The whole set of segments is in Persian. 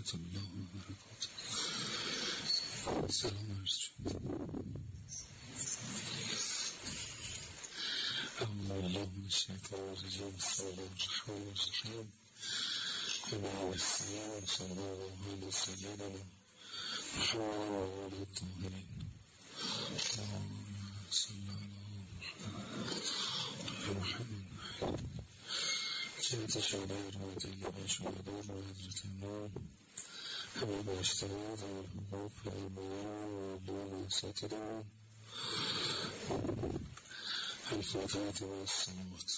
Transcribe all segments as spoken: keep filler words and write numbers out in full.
ورحمت الله و برکاته. سلام عرض شد. اعوذ بالله من الشیطان الرجیم. بسم الله الرحمن الرحیم. و السلام صلی الله علیه سیدنا محمد و آله الطاهرین. اللهم صل علی محمد. جهت شهدای روایت ایام شهدان و حضرت امام همه باشترات و حقوق فرمایان و دون ساتران الفاتحة و السلامات.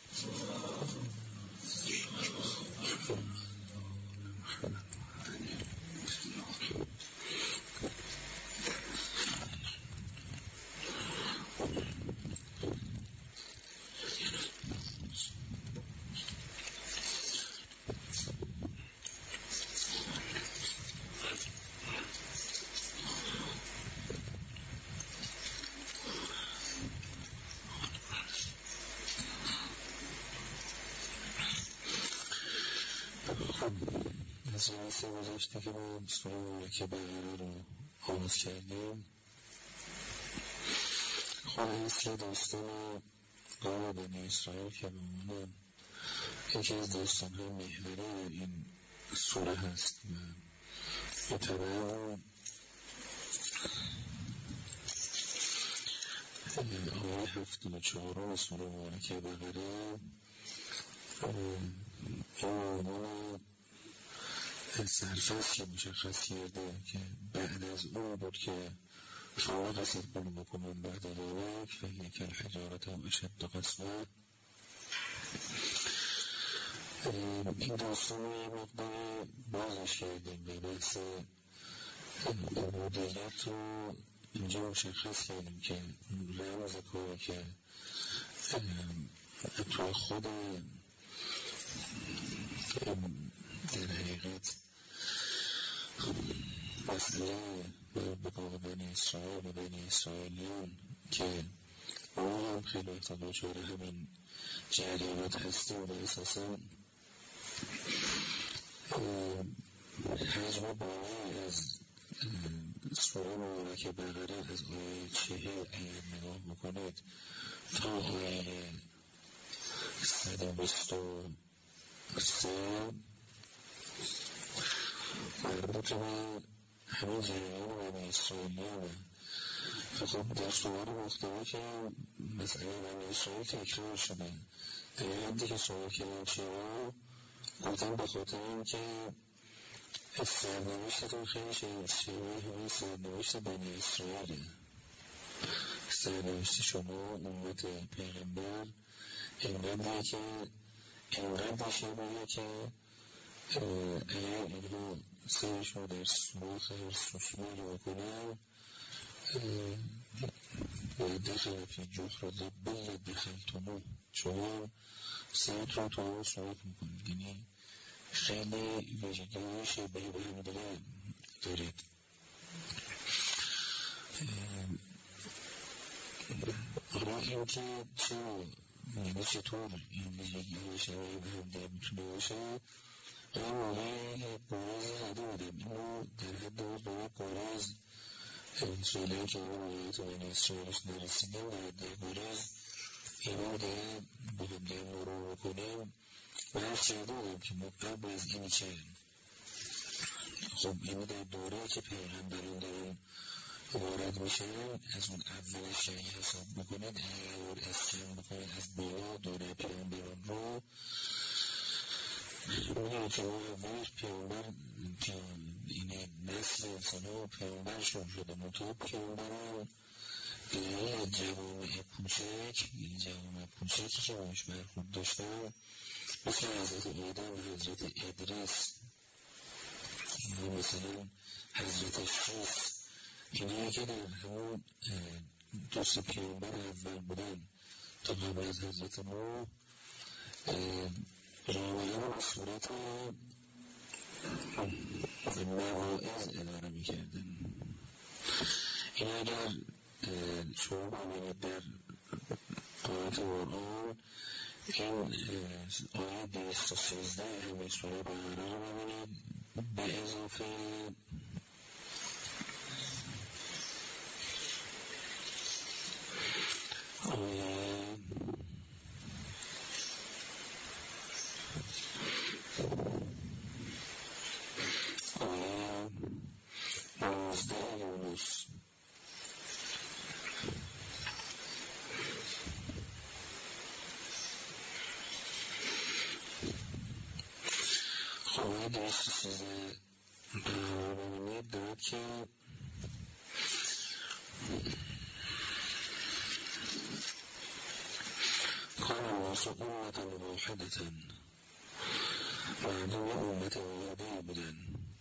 از جلسه گذاشته که ما سوره مبارکه بقره رو آغاز کردیم، خود اصل داستان قوم بنی اسرائیل که به عنوان یکی از داستان‌های محوری این سوره هست و به تبع آیه هفتاد و چهارم سوره مبارکه بقره این عنوان سرفصل که مشخص کرده که بعد از اون بود که شما قصد کنم بکنم بعد ذلك فهی کالحجارة و اشد قسوة. این داستان رو یه مقدار بازش کردیم به بحث عبودیت رو اینجا مشخص کردیم که رمز کاری که تو خود در حقیقت مسئله به قوم بنی اسرائیل و بنی اسرائیلیان که اون هم خیلی احتمال شده همین جریانات هستیم و اساسا حجم باقی از سوره مبارکه بقره از آیه چهل اگر نگاه بکنید تا آیه صد و بیست و سه مربوط به همین جریان بنی اسرائیلیانه. خب در سوال محتوی که مسئله بنی اسرائیل تکرار شده در حدی که سوال کردن چرا گفتن به خاطر این که سرنوشتتون خیلی شبیه همین سرنوشت بنی اسرائیله. سرنوشت شما امت پیغمبر اینقدره که اینقدر شبیه که اگر اینها سرشون در سوراخ هر سوسمایی بکنن و دخل فی جحر ذبل دخلتموه، شما سرت رو تو اون سوراخ میکنید. یعنی خیلی ویژگی شبیه به هم دیگه دارید. حالا این که چه یعنی چطور این ویژگی شبیه به هم دیگه میتونه باشه، این موقعی بارز زده بودم. اینو در حد باید باید بارز سوالایی که این موقعیت بنی اسرائیلش نرسیدم در حد بارز اینو دیگه با هم دیگه مرور بکنم و هر چرده بودم که قبل از اینی که خب اینو در دوره که پیغمبران دارن وارد میشن از اون اولش شایی حساب بکنید، اگر از چند بکنید از بالا دوره پیغمبران رو اونی که اون اولش پیغمبر اینه نسل انسان ها پیغمبرشون شده منطقه پیغمبران به جوامع پوچک، این جوامع پوچکی که باش برخورد داشتن مثل حضرت آدم و حضرت ادریس یا مثلا حضرت شیس، اینایی که در همون دوست پیغمبر اول بودن تا قبل از حضرت نوح رامایان رو صورت مواعظ اداره می کردن. این اگر شما ببینید در قرآن قرآن این آیه دویست و سیزده همه سوره بقره رو ببینید به اضافه آیه آیه نوزده یونس آیه دویست و سیزده برنامه دارد که کان الناس امة واحدة، مردم امت واحده بودن.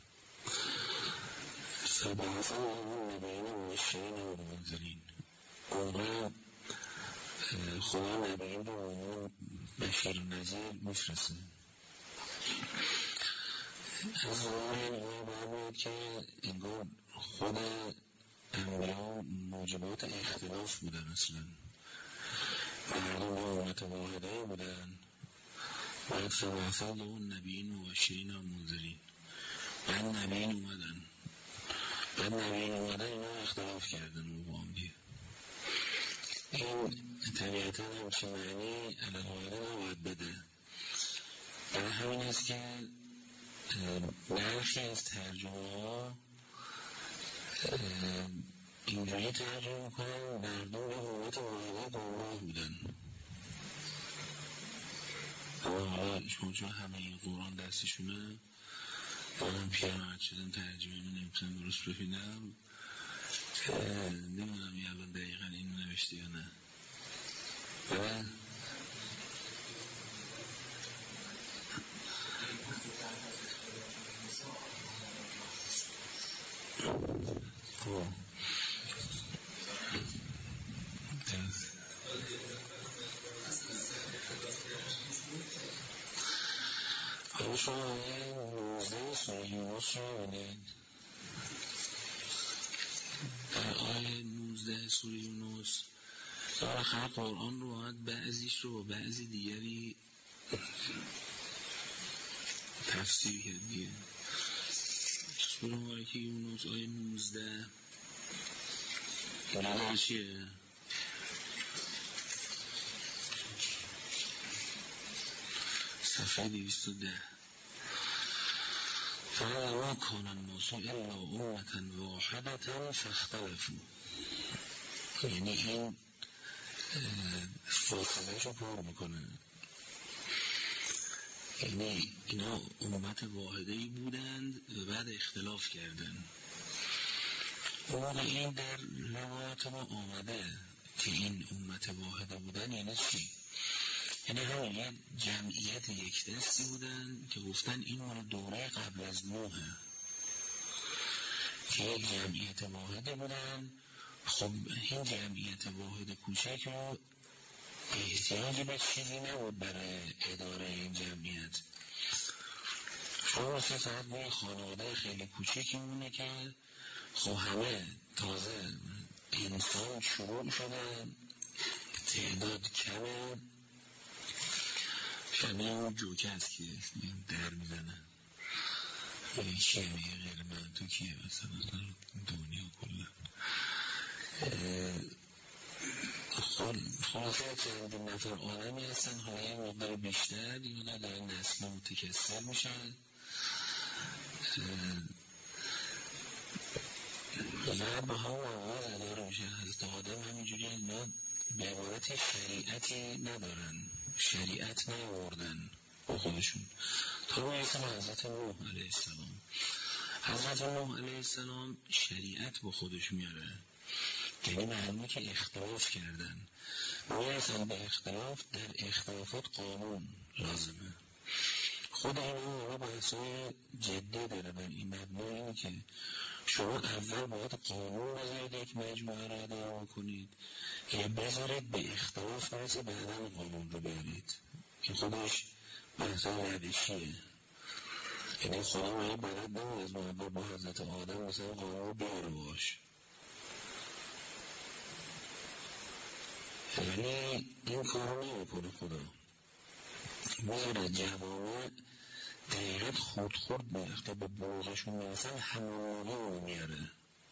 فبعث الله النبیین مبشرین و منذرین، اونها خدا نبیین رو اونها بشیر و نذیر میفرسته. از ظاهر این برمیاد که انگار خود انبیا موجبات اختلاف بودن. اصلا مردم امت واحده بودن. بعد فبعث الله النبیین مبشرین و منذرین، بعد نبیین اومدن بعد نبیین اومدن اینا اختلاف کردن و با هم دیگه. این طبیعتا همچین معنی الهایده نباید بده. برای همین است که برخی از ترجمه ها اینجوری ترجمه میکنن مردم به امت واحده گمراه بودن. اما حالا چون همه این قرآن دستشونه من پیرمرد شدم ترجمه من نمیتونم درست ببینم، نمیدونم یه الان دقیقا اینو نوشته یا نه. بله خب حالا شما آیه نوزده سوره یونس رو ببینید. در آیه نوزده سوره یونس در آخر قرآن رو باید بعضیش رو با بعضی دیگری تفسیر کردیه. سوره مبارکه یونس آیه نوزده اینجا چیه؟ صفحه دویست و ده. فلما کان الناس الا امة واحدة فاختلفوا، یعنی این فاصله رو پر میکنه. یعنی اینا امت واحده‌ای بودند و بعد اختلاف کردند. اون این در روایات ما آمده که این امت واحده بودن یعنی چی؟ یعنی همین یه جمعیت یک دستی بودن که گفتن این مال دوره قبل از نوحه که یک جمعیت واحده بودن. خب این جمعیت واحد کوچک رو احتیاجی به چیزی نبود برای اداره این جمعیت. شما مثل فقط به خانواده خیلی کوچکی مونه که خب همه تازه انسان شروع شده، تعداد کمه، شبیه اون جوکه هست که در میزنه یه کیه میگه غیر من تو کیه مثلا دنیا کلا خلاصه چندین نفر آدمی هستن. حالا یه مقدار بیشتر اینا در نسل متکثر میشن و با هم آواز اداره میشه. حضرت آدم همینجوری اینا به عبارت شریعتی ندارن، شریعت نیاوردن با خودشون تا برسه به حضرت نوح علیه السلام. حضرت نوح علیه السلام شریعت با خودش میاره، یعنی معلومه که اختلاف کردن. برسن به اختلاف، در اختلافات قانون لازمه. خود این اون بحثای جدی داره بر این مبنا، اینه که شما اول باید قانون بذارید یک مجموعه را اداره کنید یا بذارید به اختلاف برسه بعدا قانون رو بیارید که خودش بحثای روشیه. یعنی خدا باید بلد نمید از محبت با حضرت آدم مثلا قانون رو بیاره باش. یعنی این کار رو نمی کنه خدا. میاره جوامع دقیقا خورد خورد وقتی به بلوغشون میرسن همون موقع میاره.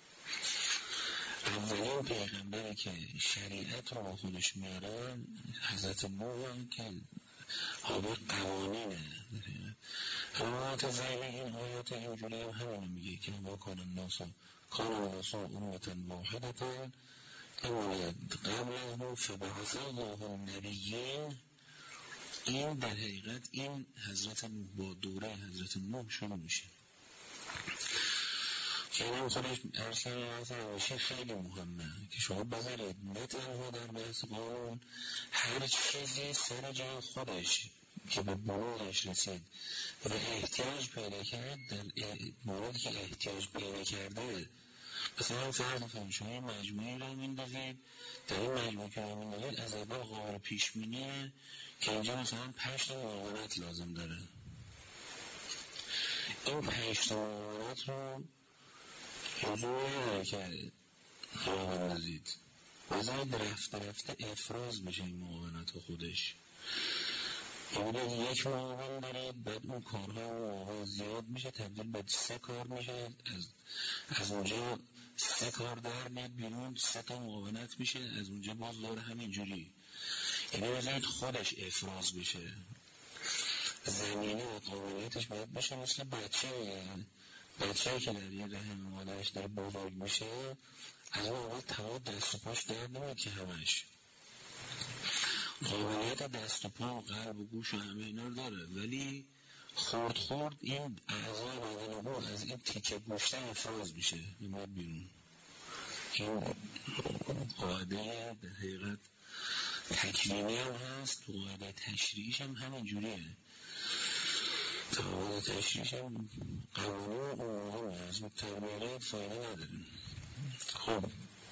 اولین پیغمبری که شریعت رو با خودش میارن حضرت نوح که حالا قوانینه. روایت ذیلی این آیات اینجوری هم همینو میگه که ما کان الناس کان الناس امة واحدة این قبل از نوح فبعث الله النبیین. این در حقیقت این حضرت نوح با دوره حضرت نوح شروع میشه که این خودش ارسل حضرت نوشی خیلی مهمه که شما بذارید نه تنها در بحث قانون هر چیزی سر جای خودش که به بلوغش رسید و احتیاج پیدا کرد در موردی که احتیاج پیدا کرده. مثلا فرض کنید شما این مجموعی رو میندازید، در این مجموعی که رو میندازید از اول قابل پیش بینیه که اینجا مثلا پنج تا معاونت لازم داره. این پنج تا معاونت رو حضور نداره که رو میندازید، بذارید رفته رفته افراز میشه این معاونت خودش. یعنی یک معاون دارید بعد اون کارها معاون زیاد میشه تبدیل به سه کار میشه، از از اونجا سه کار در میاد بیرون سه تا معاونت میشه، از اونجا باز داره همینجوری. یعنی بذارید خودش افراز بشه، زمینه و قابلیتش باید بشه مثل بچه میگن بچه که در یه رحم مادرش در بزرگ میشه از اون اول تمام دست و پاش در نمید که همش قابلیت دست و پا و قلب و گوش و همه اینا رو داره، ولی خورد خورد این اعضای بدن او از این تیکه گوشته افراز میشه میاد بیرون. این قاعده در حقیقت تکوینی هم هست، قاعده تشریعیش هم همین جوریه. قاعده تشریعیش هم قوانین عمومی هست، تربیه فایده نداره. خب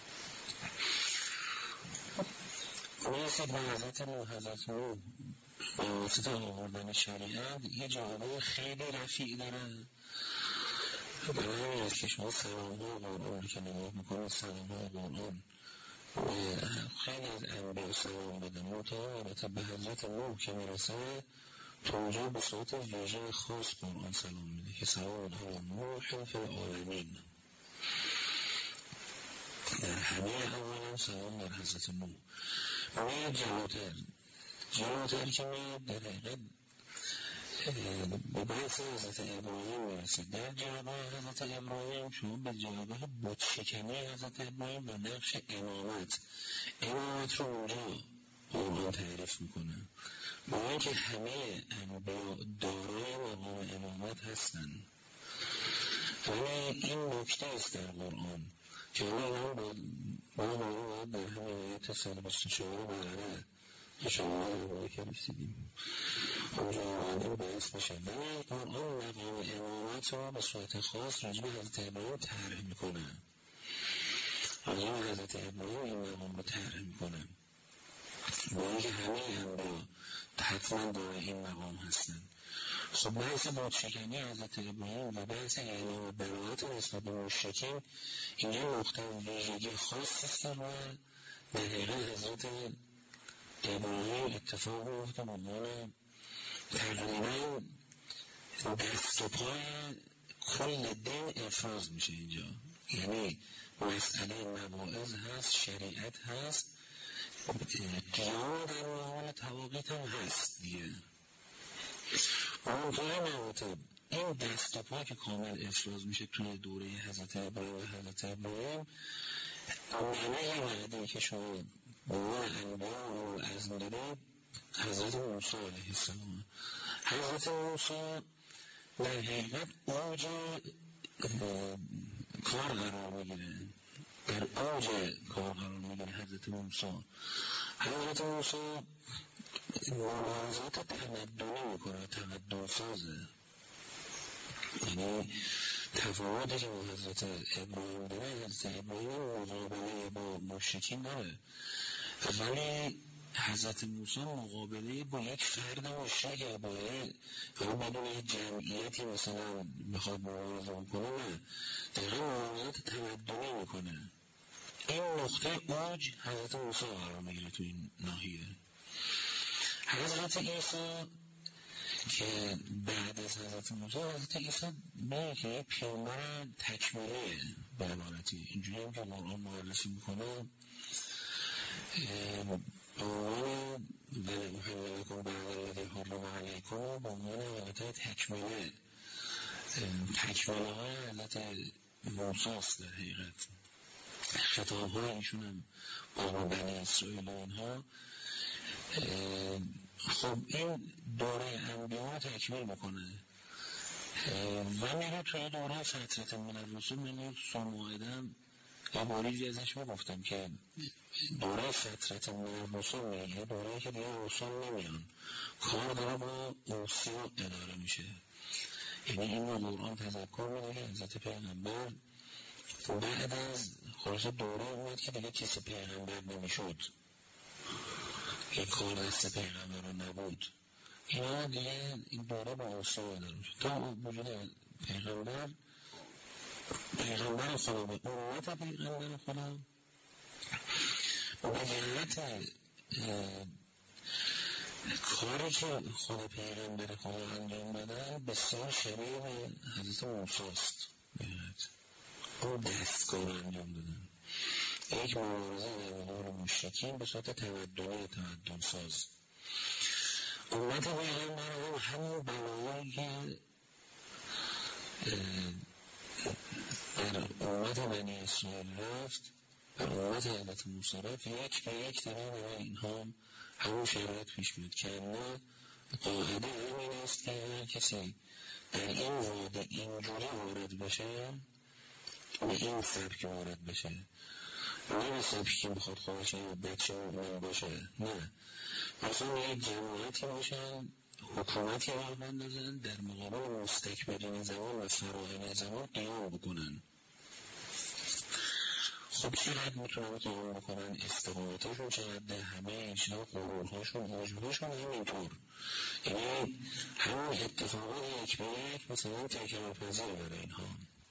میرسید به حضرت نوح. حضرت نوح به واسطه آوردن شریعت یه جوابه خیلی رفیع داره. برای همین است که شما سلام‌های قرآن که نگاه میکنید سلام‌های قرآن خیلی از انبیاء سلام بدن متعارض به حضرت نوح که میرسه توجه به صورت ویژه خاص قرآن سلام میده که سلام علی نوح فی العالمین. در همه اول سلام در حضرت نوح. میاد جلوتر جلوتر که میاد در حقیقت به بحث حضرت ابراهیم میرسید. در جلوه حضرت ابراهیم شما به جلوه بتشکنی حضرت ابراهیم و نقش امامت امامت رو اونجا قرآن تعریف میکنه با اینکه همه انبیا دارای مقام امامت هستن، ولی این نکته است در قرآن که ما با باید در همه آیت صد و بیست و چهار براره که شما رو که رسیدیم اونجا آمده باعث میشه. ولی قرآن مقام امامت رو به صورت خاص راجب حضرت ابراهیم طرح میکنه، راجب حضرت ابراهیم این مقام رو طرح میکنه با اینکه همه انبیا حتما داره این مقام هستن. خب بحث بتشکنی حضرت ابراهیم و بحث اعلام و براءت نسبت به مشرکین اینجا نقطه ویژگی خاصی است و در حقیقت حضرت ابراهیم اتفاق میفته به عنوان تقریبا دست و پای کل دین افراز میشه اینجا. یعنی مسئله مواعظ هست، شریعت هست، قیام در مقام تواقیت هم هست دیگه. منطقه مراتب این دست و پا که کامل افراز میشه توی دوره حضرت ابراهیم و حضرت ابراهیم معنی وعده که شما به عنوان انبیا و عزم دارید حضرت موسی علیه السلام. حضرت موسی در حقیقت اوج کار قرار میگیره، در اوج کار قرار میگیره حضرت موسی. حضرت موسی مبارزات تمدنی میکنه، تمدن سازه. یعنی تفاوتی که با حضرت ابراهیم داره، حضرت ابراهیم مقابله با مشرکین داره، ولی حضرت موسی مقابله با یک فرد مشرک باید و بدون یک جمعیتی مثلا بخواد مبارزه کنه، نه دقیقا مبارزات تمدنی میکنه. این نقطه اوج حضرت موسی قرار میگیره تو این ناحیه. حضرت عیسی که بعد از حضرت موسی حضرت عیسی میگه که یک پیامبر تکمیله به عبارتی اینجوری هم که قرآن معرفی میکنه به عنوان محمدکم بعد الذی حرم علیکم به عنوان حالتهای تکمیله تکمیله های حضرت موسی است در حقیقت خطاب های ایشون هم با بنی اسرائیل و اینها. خب این دوره انبیا تکمیل میکنه و میره توی دوره فترت من الرسول. من سماعدم یه باریجی ازش میگفتم که دوره فترت من الرسول میگه دوره که دیگه رسول نمیان، کار داره با اوصیا اداره میشه. یعنی این رو قرآن تذکر میده که حضرت پیغمبر بعد از خلاص دوره اومد که دیگه کسی پیغمبر نمیشد، یک کار دست پیغمبر رو نبود، اینا دیگه این دوره با اوصیا اداره میشه تا وجود پیغمبر پیغمبر خدا به امت پیغمبر خدا به علت کاری که خدا پیغمبر خدا انجام بدن بسیار شبیه به حضرت موسی است. اون دستگاه رو انجام دادن، یک مبارزه در مقابل مشرکین به صورت تمدنی تمدن ساز. امت پیغمبر هم همون بلایی که در امت بنی اسرائیل رفت در امت حضرت موسی رفت، یک به یک در اینها همون شرایط پیش میاد که اما قاعده همین است که هر کسی در این واده اینجوری وارد بشه به این سبک وارد بشه، نه به سبکی که بخواد خواهش یا بچه مؤمن باشه، نه مثلا یک جماعتی باشن حکومتی راه بندازن در مقابل مستکبرین زمان و فراعنه زمان قیام بکنن. خب چقدر میتونن قیام بکنن؟ استقامتشون چقدر؟ همه اینشنا قرورهاشون عجبهاشون همینطور، یعنی همون اتفاقات یک به یک مثلا تکرار پذیر برای اینها.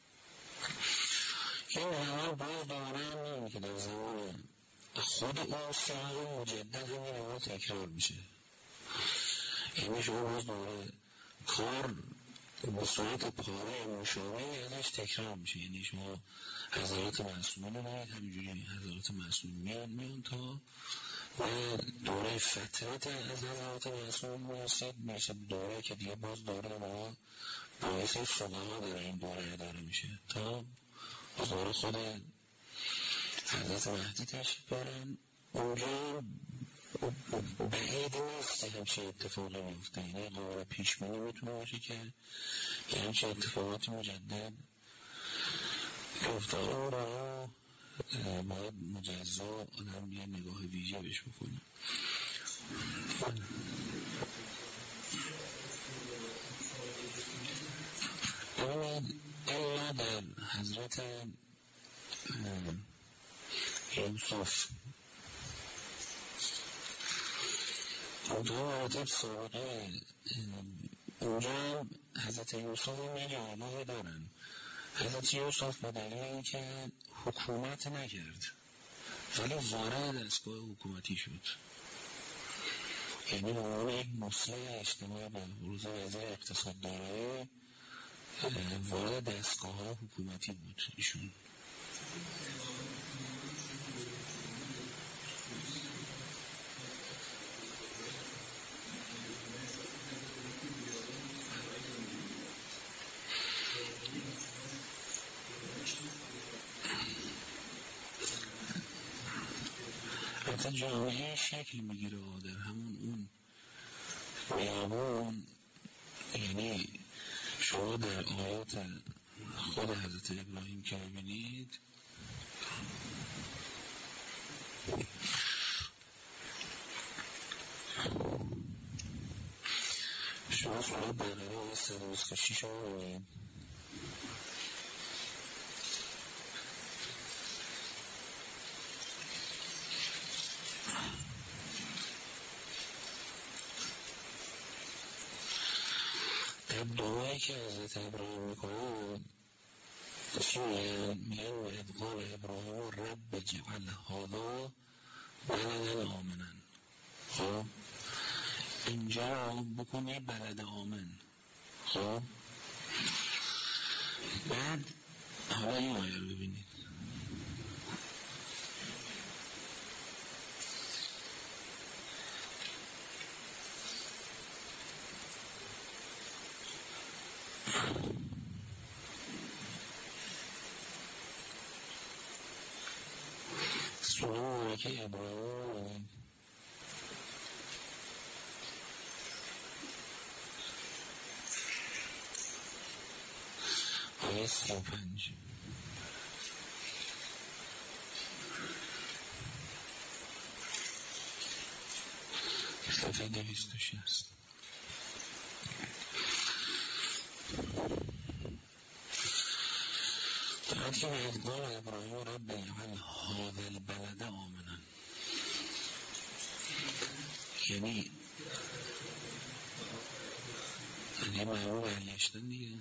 این روان باز دوباره هم نمی که در زمان خود اون سیاه مجدد همین روان تکرار میشه. یعنی شما باز دوباره کار به صورت پاره مشابه ازش تکرار میشه. یعنی شما حضرات معصومین رو باید همینجوری حضرات معصومین میان میان تا دوره فترت از حضرات معصومین میرسید میرسه دوره که دیگه باز دوره ما باعث فقها داره این دوره اداره میشه تا دوره خود حضرت مهدی تشریف برن. اونجا بعید نیست همچه اتفاقی میفته، یعنی قابل پیش بینی میتونه باشه که یه همچه اتفاقات مجدد بیفته. اون را باید مجزا آدم یه نگاه ویژه بهش بکنه. ببینید الا در حضرت یوسف اونجا مراتب سابقه اونجا حضرت یوسف میگه آنها دارن. حضرت یوسف با دلیل که حکومت نکرد ولی وارد دستگاه حکومتی شد، یعنی به عنوان یک مسئله اجتماعی به روز وزیر اقتصاد داره وارد دستگاه ها حکومتی بود ایشون. حتی جامعه شکل میگیره در همون اون بیابون. یعنی شما در آیات خود حضرت ابراهیم که ببینید شما سورة بقره آیه صد و بیست و شش رو ببینید. در دعایی که حضرت ابراهیم میکنه میگن و ادقال ابراهیم رب جعل هذا بلدا آمنا. خب اینجا بکنی بلد آمن. خب بعد حالا این آیه رو ببینید. سوره مبارکه ابراهیم آیه سی و پنج صفحه دویست و شصت. فقط که به ادگار ابراهیم رب اجعل هذا البلد آمنا، یعنی یعنی معلوم برگشتن دیگه،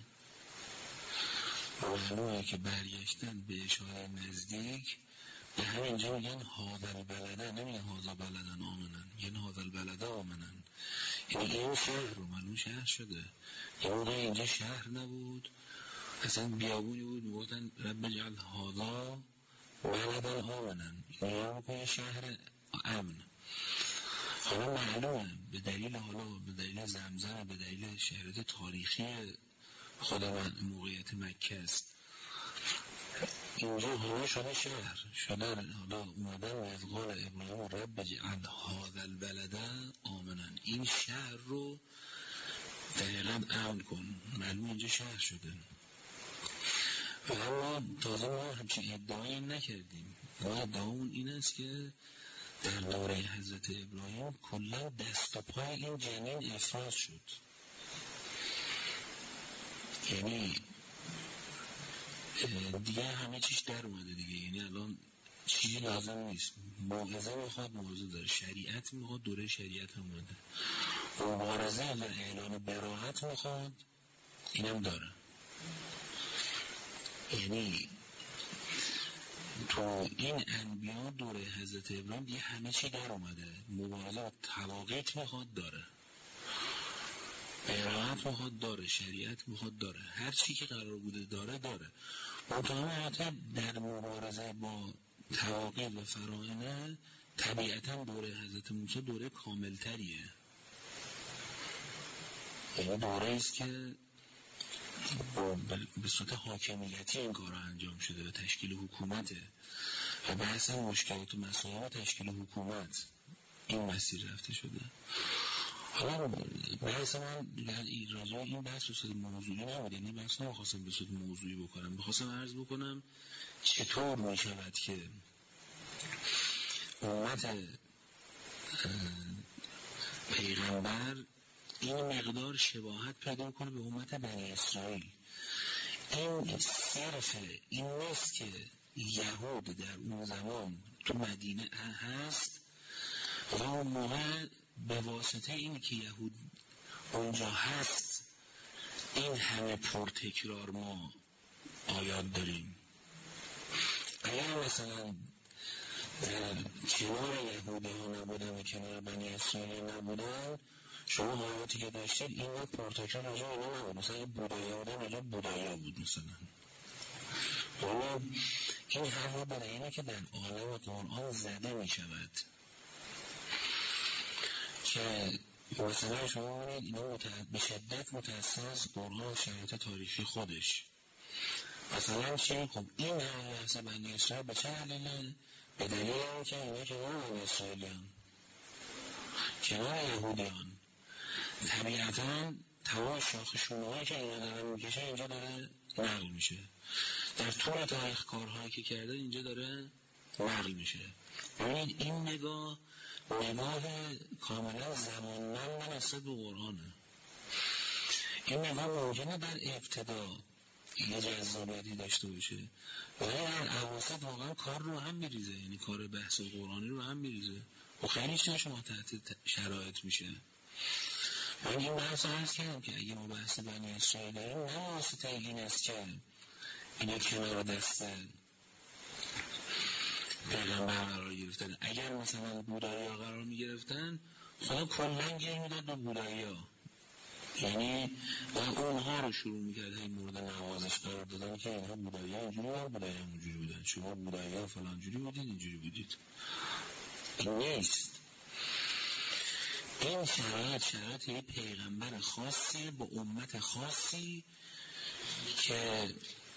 معلومه که برگشتن به اشاره نزدیک به همینجا میگن هذا البلد، نمیگن هذا بلدن آمنا، یعنی هذا البلد آمنا، یعنی این شهر رو معلوم شهر شده. یه موقع اینجا شهر نبود، اصلا بیابونی بود، میگفتن رب اجعل هذا بلدا آمنا، یعنی میگن شهر امن. حالا معلومه به دلیل حالا به دلیل زمزم، به دلیل شهرت تاریخی خود من موقعیت مکه است، اینجا حالا شده شهر شده. حالا اومدن و از قول ابراهیم رب اجعل هذا البلد آمنا، این شهر رو دقیقا امن کن، معلوم اینجا شهر شده. و اما تازه ما همچین ادعایی نکردیم، ما ادعامون این است که در دوره حضرت ابراهیم کلا دست و پای این جنین افراز شد، یعنی دیگه همه چیش در اومده دیگه، یعنی الان چیزی لازم نیست. موعظه میخواد، موعظه داره، شریعت میخواد، دوره شریعت اومده، مبارزه و اعلان براءت میخواد، اینم داره. یعنی تو این انبیا دوره حضرت ابراهیم دیگه همه چی در اومده، مبارزه و تواقیت میخواد داره، براءت میخواد داره، شریعت میخواد داره، هر چی که قرار بوده داره داره. منتها در مبارزه با تواقیت و فراعنه طبیعتا دوره حضرت موسی دوره کاملتریه، یعنی دوره است که به صورت حاکمیتی این کار انجام شده و تشکیل حکومته و بحث مشکلات و مسائل و تشکیل حکومت این مسیر رفته شده. حالا بحث من راجع این بحث به صورت موضوعی نبود، یعنی بحث نمیخواستم به صورت موضوعی بکنم، بخواستم عرض بکنم چطور میشود که امت پیغمبر این مقدار شباهت پیدا کنه به امت بنی اسرائیل. این صرف این نیست که یهود در اون زمان تو مدینه هست و اون موقع به واسطه اینی که یهود اونجا هست این همه پرتکرار ما آیات داریم. اگر مثلا در کنار یهودی ها نبودن و کنار بنی اسرائیل نبودن، شما آیاتی که داشتید این وقت پرتکرار راجع اینا نبود، مثلا بودایی ها بودن راجع بودایی بود مثلا. ولی این حرفا برای اینه که در عالم قرآن زده می شود که مثلا شما ببینید اینا به شدت متأثر از قرآن شرایط تاریخی خودش. مثلا چی؟ خب این همه بحث بنی اسرائیل به چه دلیله؟ به دلیل این که اینا کنار بنی اسرائیلیان، کنار یهودیان، طبیعتا تمام شاخ شونه‌هایی که اینا دارن میکشه اینجا داره نقل میشه، در طول تاریخ کارهایی که کرده اینجا داره نقل میشه. ببینید این نگاه نگاه کاملا زمانمند نسبت به قرآنه. این نگاه ممکنه در ابتدا یه جذابیتی داشته باشه ولی در اواسط واقعا کار رو هم میریزه، یعنی کار بحث قرآنی رو هم میریزه و خیلی چیز شما تحت شرایط میشه. من این بحث هست کردم که اگه ما بحث بنی اسرائیل داریم نه واسطه این است که اینا کنار دست پیغمبر قرار گرفتن، گرفتن. اگر مثلا بودایی ها قرار می گرفتن خدا کلن گیر می داد به بودایی ها، یعنی و اونها رو شروع می کرد این مورد نوازش قرار دادن که اینها بودایی ها اینجوری ها بودایی ها اونجوری بودن، شما بودایی ها فلان جوری بودید اینجوری بودید. این نیست. این شرایط شرایط یه پیغمبر خاصی با امت خاصی که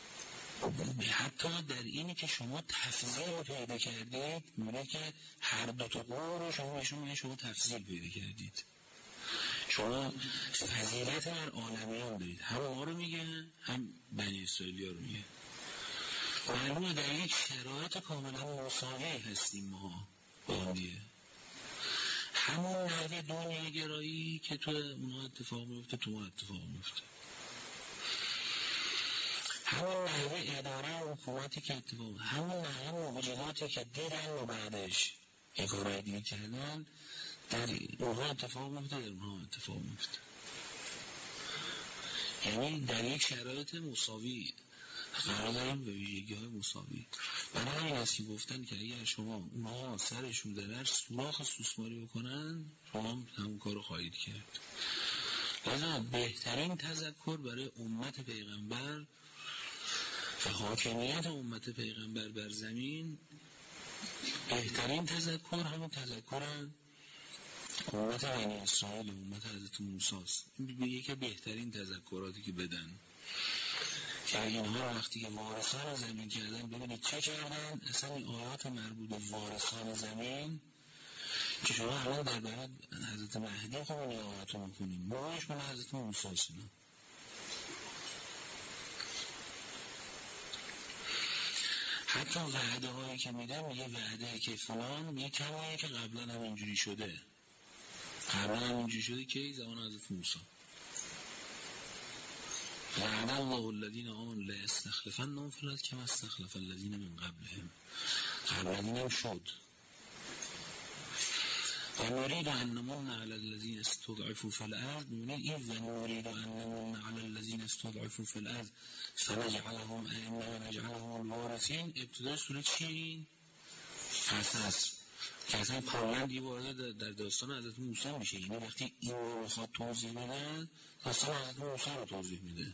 حتی در اینی که شما تفضیل پیدا کردید میگه که هر دو تا قول رو شما بهشون میگه شما تفضیل پیدا کردید، شما فضیلت در عالمیان دارید، هم ما رو میگه هم بنی اسرائیلی ها رو میگه. معلومه در یک شرایط کاملا مساوی هستیم ما با هم دیگه. همون نحوه دنیا گرایی که تو اونها اتفاق میفته تو ما اتفاق میفته، همون نحوه اداره و حکومتی که اتفاق، همون نحوه موجوداتی که دیدن و بعدش یک کارهای دیگه کردن در اونها اتفاق میفته در اونها اتفاق میفته، یعنی در یک شرایط مساوی قرار داریم به ویژگی های مساوی. برای همین است که گفتن که اگر شما اونها سرشون در سوراخ سوسماری بکنن شما همون کارو خواهید کرد. لذا بهترین تذکر برای امت پیغمبر و حاکمیت امت پیغمبر بر زمین، بهترین تذکر همون تذکر امت بنی اسرائیل، امت حضرت موسی است. این به یکی بهترین تذکراتی که بدن که اینها وقتی که وارثان زمین کردن ببینید چه کردن. اصلا این آیات مربوط به وارثان زمین که شما الان در برای حضرت مهدی خب این آیات رو میکنیم باش من حضرت موسی است. حتی وعده هایی که میدن میگه وعده که فلان میگه کمایی که قبلا هم اینجوری شده، قبلا هم اینجوری شده که زمان حضرت موسی وعد الله الذین آمنوا لاستخلفنهم فی الارض کما استخلف الذین من قبلهم، قبلا اینم شد. و نريد ان نمن على الذين استضعفوا في الارض، میبینید این و نريد ان نمن على الذين استضعفوا في الارض فنجعلهم ائمه و نجعلهم الوارثین. ابتدای سوره چیه این؟ قصص که اصلا کاملا دیگه وارد در داستان حضرت موسی میشه. یعنی وقتی این رو میخواد توضیح بده داستان حضرت موسی رو توضیح میده.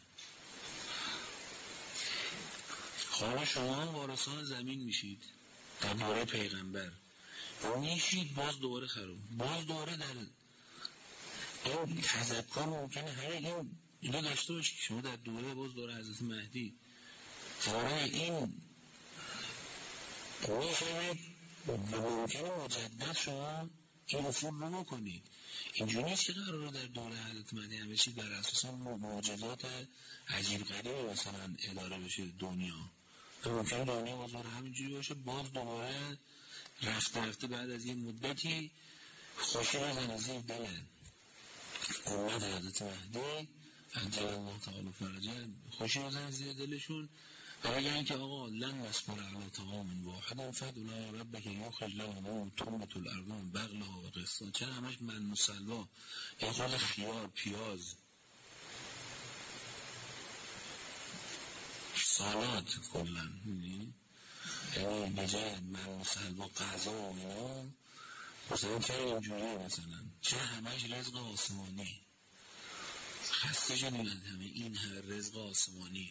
حالا شما وارثان زمین میشید در دوره پیغمبر میشید، باز دوباره خراب، باز دوباره در این تذکر ممکنه همه این اینو داشته باشید شما در دوره باز دوره حضرت مهدی دوره این میشید و ممکنه مجدد شما این افول رو بکنید. اینجوری نیست که قراره در دوره حضرت مهدی همه چیز بر اساس معجزات عجیب غریب مثلا اداره بشه دنیا. ممکنه دنیا باز دوره همینجوری باشه، باز دوباره رفته رفته بعد از یه مدتی خوشی بزنه زیر دل امت حضرت مهدی عجل الله تعالی فرجه، خوشی بزنه زیر دلشون و بگن که آقا لن نصبر علی طعام واحد فادع لنا ربک یخرج لنا ما تنبت الارض من بقلها و قثا. چرا همش من و سلوا، یه خود خیار، پیاز، سالاد کلا، یعنی بجای من و سلوا غذا و اینا مثلا چرا اینجوریه، مثلا چرا همش رزق آسمانی، خسته شدیم همه این همه رزق آسمانی.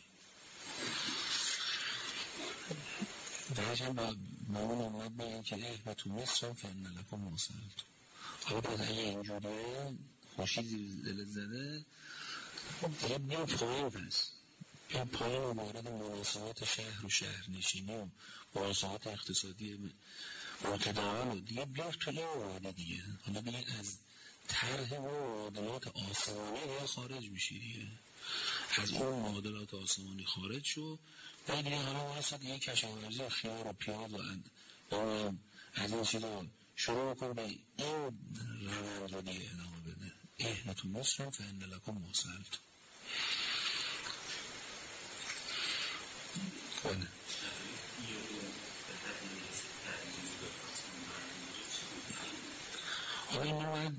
درش هم با اون امت بگن که اهبتو مصر فان لکم ما سألتم. حالا باید اگه اینجوریه خوشی زیر دلت زده دیگه بیا پایین، پس بیا پایین و وارد مناسبات شهر و شهرنشینی و مناسبات اقتصادی متداول و دیگه بیا تو این وارده دیگه. حالا دیگه از طرح و معادلات آسمانی دیگه خارج میشی دیگه، از اون معادلات آسمانی خارج شو و دیگه حالا واسه دیگه کشاورزی خیار و پیاز و اند از این چیزا شروع کن به این روند رو دیگه ادامه بده. اهبتو مصر فان لکم ما سألتم. بله حالا این رو باید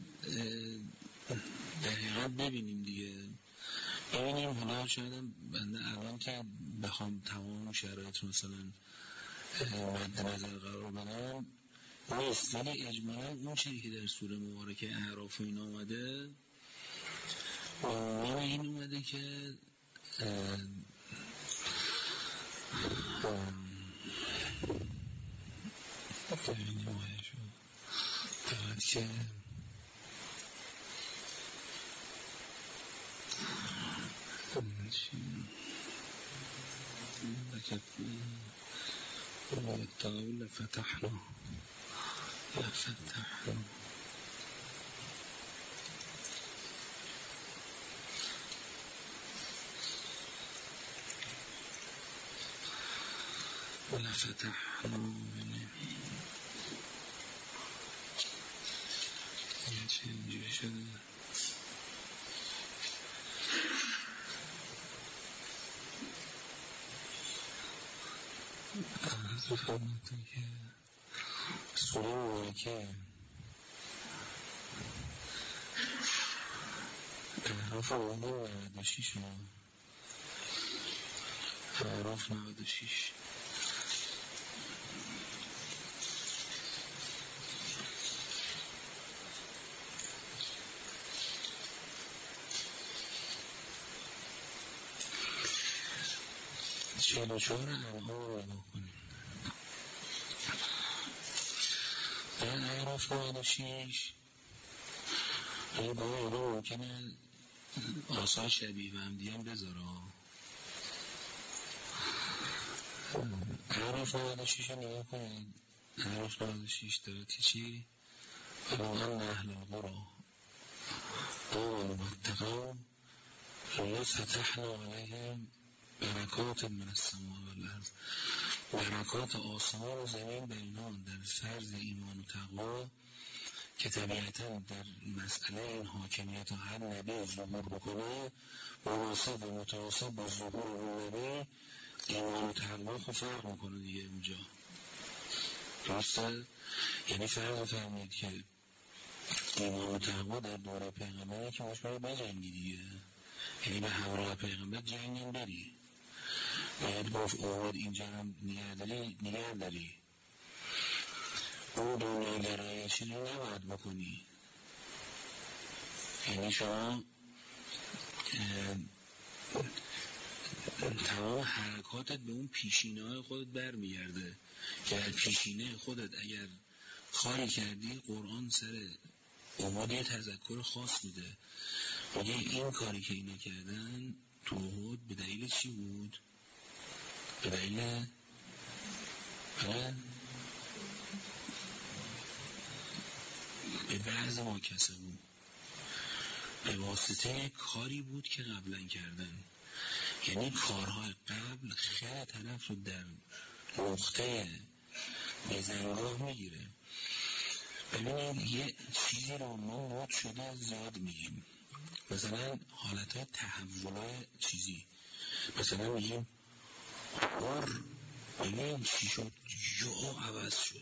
دقیقا ببینیم دیگه، ببینیم. حالا شاید بنده الان که بخوام تمام شرایط مثلا مد نظر قرار بدم نیست، ولی اجمالا اون چیزی که در سوره مبارکه اعراف و این آمده اون این اومده که ببینیم آیه شد فقط که اتقوا لفتحنا لفتحنا لفتحنا ببینیم یه چه اینجوری شده از فرمتون که سوره مبارکه اعراف آمده نود و شش اعراف نود و شش چهل و چهار انعام رو نگاه کنیم. در اعراف نود و شش اگه با اون ممکنه آثار شبیه و همدیگه هم بذاره. اعراف نود و شش رو نگاه کنید. اعراف نود و شش داره که چی؟ فلان اهل القری آمنوا واتقوا لفتحنا علیهم برکات من السماء والارض. برکات آسمان و زمین بر اینها در فرض ایمان و تقوا که طبیعتا در مسئله این حاکمیت هر نبی ظهور بکنه مناسب و متناسب با ظهور اون نبی ایمان و تقوا خب فرق میکنه دیگه اونجا. درسته؟ یعنی فرق فرمید که ایمان و تقوا در دوره پیغمبری که مشبه بجنگی دیگه، یعنی به همراه پیغمبر جنگ هم داری، باید با اومد اینجا هم نگه داری نگه داری اون دنیا گرایی چیزی نباید بکنی. یعنی شما تمام حرکاتت به اون پیشینه های خودت برمیگرده که در پیشینه خودت اگر خاری کردی قرآن سر اومد یه تذکر خاص میده، میگه این کاری که اینا کردن تو احد به دلیل چی بود؟ به دلیل به بعض ما کسبو به واسطه کاری بود که قبلا کردن. یعنی کارهای قبل خیلی طرف رو در نقطه بزنگاه میگیره. ببینید یه چیزی رو ما مد شده زیاد میگیم، مثلا حالتهای تحولای چیزی، مثلا میگیم بار ببین چی شد یا عوض شد،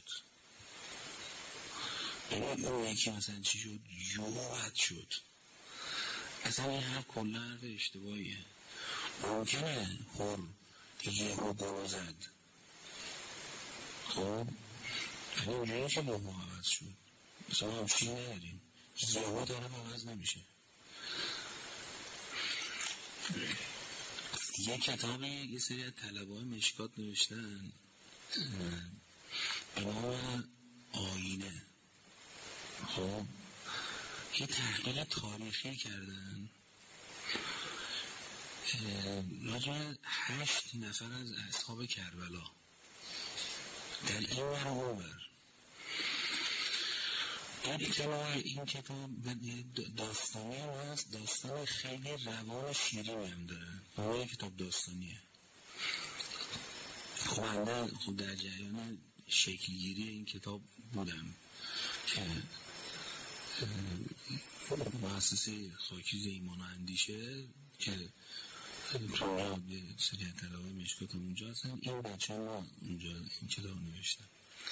ببین اون یکی مثلا چی شد یا بد شد. اصلا این حرف کلا حرف اشتباهیه. ممکنه هر یه ها گروه زد خب یعنی اونجایی که با ما عوض شد مثلا همچین نداریم، یه ها طرف عوض نمیشه. یه کتابی یه سری از طلبه‌های مشکات نوشتن به نام آینه، خب یه تحقیق تاریخی کردن راجع هشت نفر از اصحاب کربلا در این ور و اون ور. اطلاع این کتاب داستانی هم هست، داستان خیلی روان شیرین هم داره، اون کتاب داستانیه. خب من خب در جریان شکلگیری این کتاب بودم که مؤسسه خاکیز ایمان و اندیشه که تو یه سری طلبه مشکات اونجا هستن، این بچه ما اونجا این کتاب نوشتن.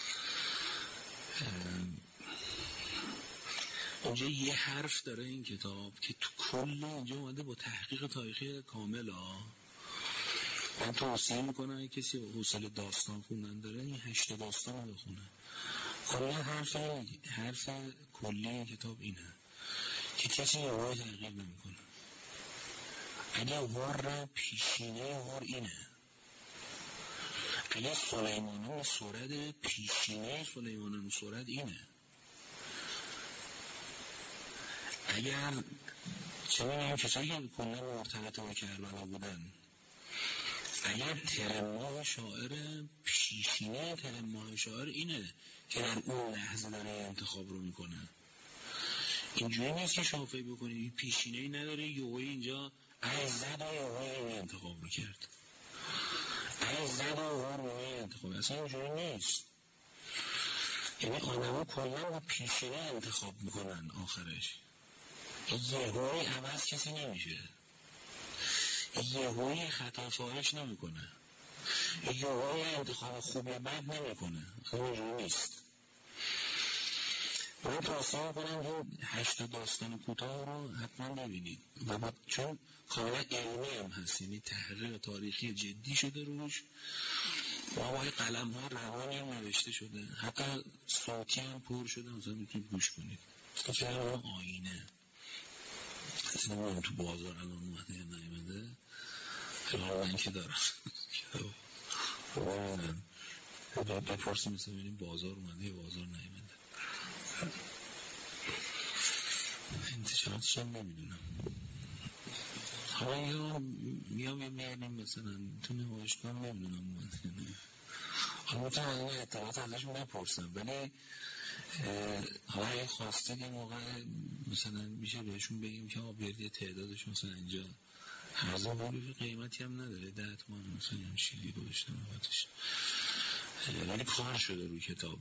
اونجا یه حرف داره این کتاب که تو کل اینجا اومده با تحقیق تاریخی کامل ها. من توصیه میکنم اگه کسی حوصله داستان خوندن داره این هشت داستان رو بخونه، کلا حرف حرف کلی کتاب اینه که کسی یهویی تغییر نمیکنه. اگه ور پیشینه ور اینه، اگه سلیمانان سرد پیشینه سلیمانان سرد اینه، اگر چه می‌دونم کسایی که کلا مرتبط با کربلا بودن، اگر ترماه شاعر پیشینه ترماه شاعر اینه که در اون لحظه داره انتخاب رو میکنه. اینجوری نیست که شافعی بکنی پیشینه ای نداره یهویی اینجا ای زد و یهویی انتخاب رو کرد، ای زد و یهویی انتخاب، اصلا اینجوری نیست. یعنی آدما کلا با پیشینه انتخاب میکنن، آخرش یهویی عوض کسی نمیشه، یهویی خطا فاحش نمیکنه، یهویی انتخاب خوب یا بد نمیکنه، اینجوری نیست. من توصیه میکنم این هشت داستان کوتاه رو حتما ببینید و با چون کاملا علمی هم هست، یعنی تحقیق تاریخی جدی شده روش و با قلم ها روانی هم نوشته شده، حتی صوتی هم پر شده، مثلا میتونید گوش کنید. مثلا چرا آینه اصلا من تو بازار الان اومده یا نیمده الان من که دارم بپرسیم مثلا ببینیم بازار اومده یا بازار نیمده. انتشاراتش هم نمیدونم. حالا یا میام یا میاریم مثلا تو نمایشگاه هم نمیدونم اومده. حالا میتونم این اطلاعات ازش نپرسم، ولی حالا اگه خواستید یه موقع مثلا میشه بهشون بگیم که آبیردی تعدادش مثلا اینجا هرزه بولی قیمتی هم نداره، ده تومن مثلا هم شیلی گوشتم باتش، ولی کار شده روی کتاب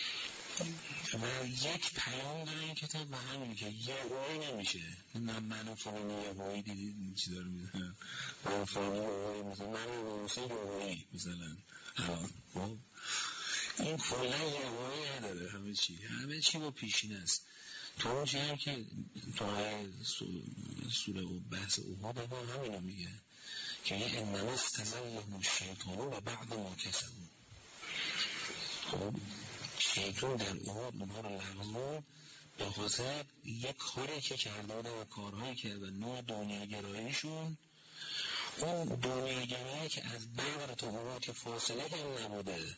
و یک پیام داره این کتاب و همین که یه هایی نمیشه. من منو فلانی یه هایی دیدید چی داره میزنن، من فلانی یه هایی مثلا من یه هایی یه هایی مثلا خب این کلا یه هایی نداره، همه چی همه چی با پیشین است. تو اون چی هم که تو های سوره و بحث اوها با همینو میگه که یه انما استزلهم الشیطان و بعد ما کسبوا. خب شیطان در اونها اونها رو لغزون به خاطر یک کاری که کرده بوده و کارهایی که و نوع دنیاگراییشون، اون دنیاگرایی که از بدر تا اوقات فاصله هم نبوده.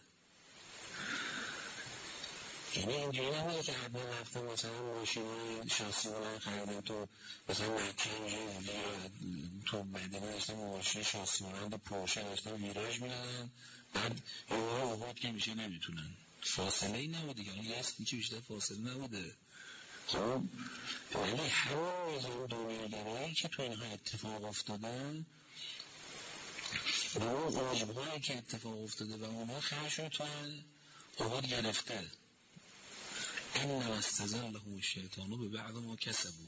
یعنی اینجوری نبوده که حتما رفتن مثلا ماشین های شاسی بودن خریدن تو مثلا مکه اینجا تو مدینه داشتن ماشین شاسی بودن پرشه داشتن ویراژ میدادن، بعد یه اوقات که میشه نمیتونن، فاصله ای نبوده، یعنی یه هیچی بیشتر فاصله نبوده. خب ولی همون نظام دنیاگرایی که تو اینها اتفاق افتاده و اون عجبهایی که اتفاق افتاده و اونها خیلیشون تو اوقات گرفته، انما استزلهم الشیطان به بعد ما کسبوا.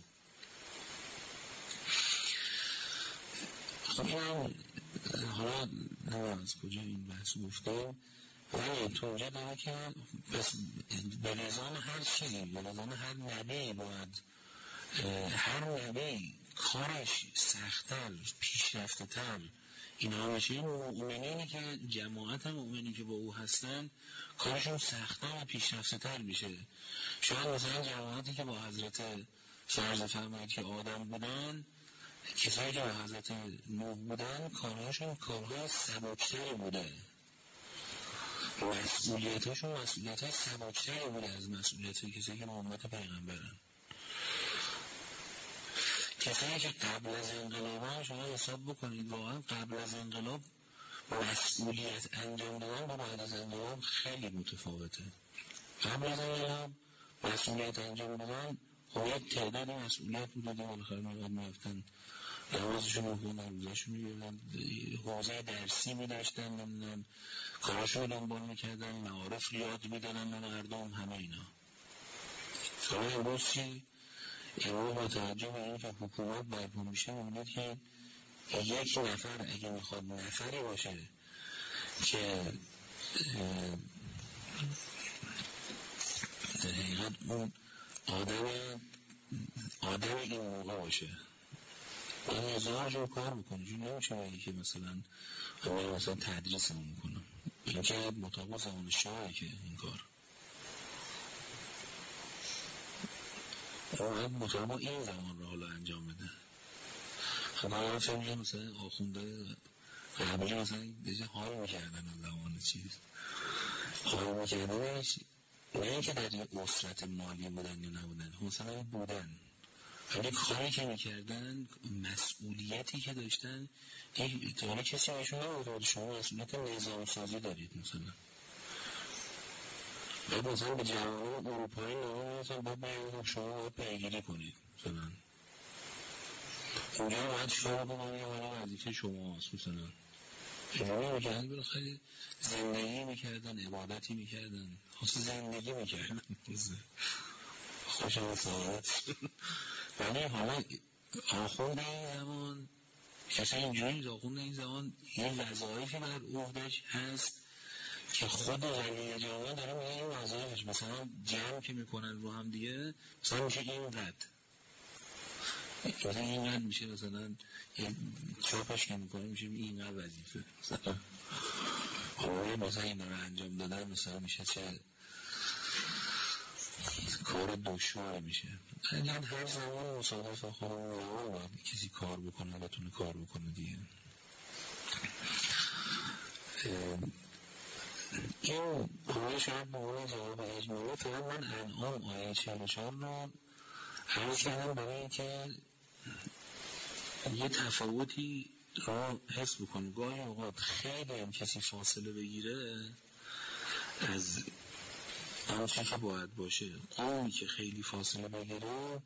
خب این حالا نمیم از کجا این بحث گفتیم، ولی تو اونجا داره که به نظام هر چیزی، به نظام هر نبی باید هر نبی کارش سخت‌تر پیشرفته‌تر اینا بشه. این مؤمنینی که جماعت مؤمنی که با او هستن کارشون سخت‌تر و پیشرفته‌تر میشه. شاید مثلا جماعتی که با حضرت فرض فرمایید که آدم بودن، کسایی که با حضرت نوح بودن کارهاشون کارهای سبکتری بوده، مسئولیتاشون مسئولیتای سبکتری بوده از مسئولیتای کسایی که امت پیغمبرن. کسایی که قبل از انقلاب شما حساب بکنید واقعا قبل از انقلاب مسئولیت انجام دادن با بعد از انقلاب خیلی متفاوته. قبل از انقلاب مسئولیت انجام دادن خب یک تعداد مسئولیت بوده، بالاخره میاد میفتن نمازشون میخوندن، روزاشون میگردن، حوزه درسی میداشتن، نمیدونم کاراشون دنبال میکردن، معارف یاد میدادن به مردم، همه اینا. شما امروز چی؟ امروز با توجه به این که حکومت برپا میشه میبینید که یک نفر اگه میخواد نفری باشه که در حقیقت اون آدم آدم این موقع باشه این ازاش رو کار میکنه، چون نمیشه بگی که مثلا همه مثلا تدریس هم میکنم، این که مطابق زمان شاهه که این کار واقعا مطمئن این زمان رو حالا انجام بده. خب من فکر می‌کنم مثلا آخونده قبلی مثلا دیگه حال میکردن از زمان چیز حال میکردنش، نه اینکه در یه اسرت مالی بودن یا نبودن، مثلا بودن، ولی کاری که میکردن، مسئولیتی که داشتن، حالا کسی بهشون نبود شما مسئولیت نظام سازی دارید مثلا، بعد مثلا به جوانان اروپایی نامه مثلا باید باید شما باید پیگیری کنید مثلا اونجا باید شما بکنید یا وظیفه شما هست مثلا اینجا میکردن، برای خیلی زندگی میکردن، عبادتی میکردن، خاصی زندگی میکردن خوش آسانت. ولی حالا آخوند این زمان کسی اینجوری نیست، آخوند این زمان یه وظایفی بر عهده‌اش هست که خود ولی جامعه داره میگه این وظایفش، مثلا جمع که میکنن رو هم دیگه مثلا میشه این قد مثلا این قد میشه، مثلا چاپش که میکنه میشه این قد وظیفه مثلا خواهی مثلا این رو انجام دادن مثلا میشه چه کار دشوار میشه. اگر هر زمان مصادف خودمون رو باید کسی کار بکنه بتونه کار بکنه دیگه. این آیه شاید به اون جواب اجمالی فقط من انعام آیه چهل و چهار رو حرف کردم برای اینکه یه تفاوتی رو حس بکنم. گاهی اوقات خیلی هم کسی فاصله بگیره از آنچه که باید باشه، اونی که خیلی فاصله بگیره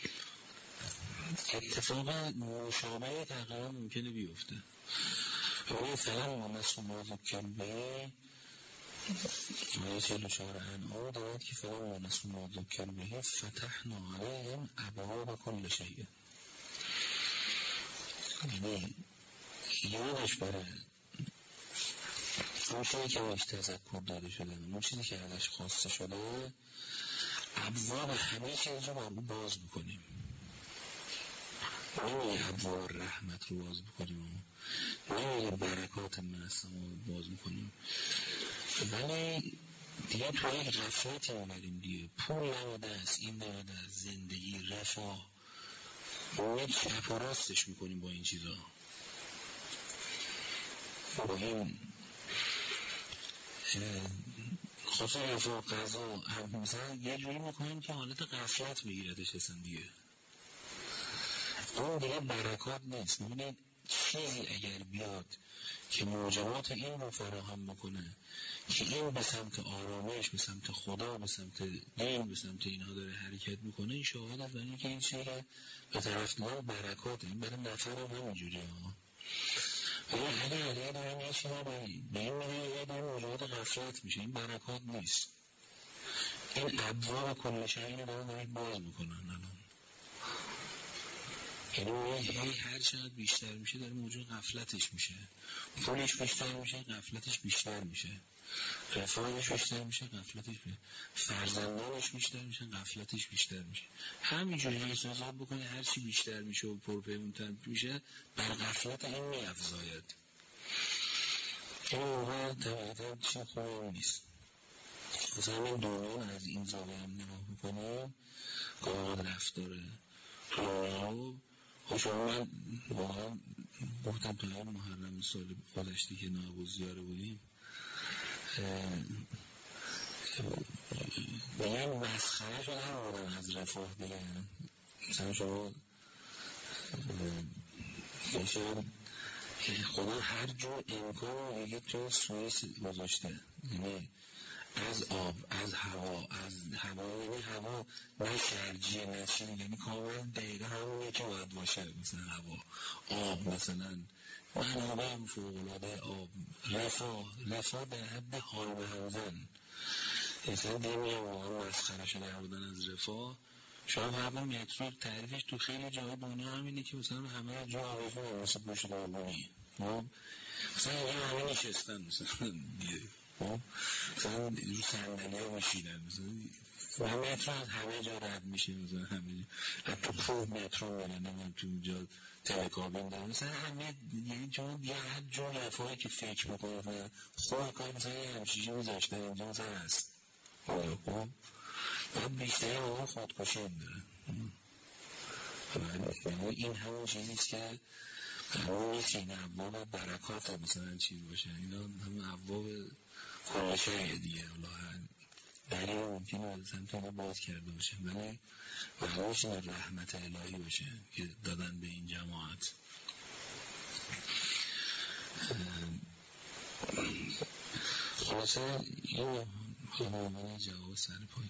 اتفاق مشابه تقریبا ممکنه بیفته. ولی فعلا ما مسئول موضوع کلمه آیه چهل و چهار انعام دارد که فعلا ما مسئول موضوع کلمه فتحنا علیهم ابواب کل شیء، یعنی یادش بره اون چیزی که ازش تذکر داده شده، اون چیزی که ازش خواسته شده، ابواب همه چیز رو باز بکنیم. نمیگه ابواب رحمت رو باز بکنیم، نمیگه برکات منصم رو باز بکنیم، ولی دیگه توی یک غفلتی اومدیم دیگه. پول نماده است، این نماده است، زندگی، رفاه، یک چپ و راستش میکنیم با این چیزا، با این خصوص رفاه قضا هم مثلا یه جوری میکنیم که حالت غفلت بگیردش اصلا دیگه. اون دیگه برکات نیست. میبینید چیزی اگر بیاد که موجبات این رو فراهم بکنه که این به سمت آرامش، به سمت خدا، به سمت دین، به سمت اینها داره حرکت میکنه، این شاهد است برای اینکه این چیزی که به طرف دار برکاته. این برای نفر هم همینجوری ها. ولی اگر علیه داریم یه چیزی به این میگه یه داریم موجبات غفلت میشه، این برکات نیست. این ابواب کل شیء رو دارن دارید باز میکنن الان. یعنی هی هر چقدر بیشتر میشه داره موجود غفلتش میشه، پولش بیشتر میشه غفلتش بیشتر میشه، رفاهش بیشتر میشه غفلتش بیشتر، فرزندانش بیشتر میشه غفلتش بیشتر میشه. همینجوری حساب بکنه هر چی بیشتر میشه و پرپیمونتر میشه بر غفلت این میافزاید. این موقع طبیعتا چه خوبی نیست. مثلا این دوران از این زاویه هم نگاه میکنیم گاهد رفتاره رو خوشم. من واقعا گفتم تا این محرم سال گذشته که نایب زیاره بودیم بگم مسخره شده هم آدم از رفاه دیگه. مثلا شما بشه خدا هر جور امکان میگه تو سویس گذاشته، یعنی از آب، از هوا، از هوا، یعنی هوا نه شرجیه نه چی، یعنی کاملا دقیقه همونیه که باید باشه. مثلا هوا، آب، مثلا منابع فوق‌العاده آب، رفاه رفاه در حد حال به همزن. مثلا دیگه میگم واقعا مسخره شده بودن از رفاه. شما همه مترو تعریفش تو خیلی جاهای دنیا همینه که مثلا همه جا آرزو هم مثل پشت دارمونی مثلا یه همه نشستن مثلا دیگه مثلا رو صندلی ها میشیدن، مثلا و مترو از همه جا رد میشه، مثلا همه جا حتی کوه مترو میرن هم تو اینجا تلکابین دارن مثلا همه، یعنی چون یه هر جا رفاهی که فکر میکنه خواه کار مثلا یه همشیجی میذاشتن اینجا مثلا هست. خب باید بیشتری آقا خودکشی هم داره. یعنی این همون چیزیست که قرار نیست که این ابواب برکات مثلا چیز باشه، اینا همون ابواب کل شیء دیگه. الله دلیل ممکنه از سمت اینا باز کرده باشه، ولی قرارش این رحمت الهی باشه که دادن به این جماعت. خلاصه این همه جواب سر پایی.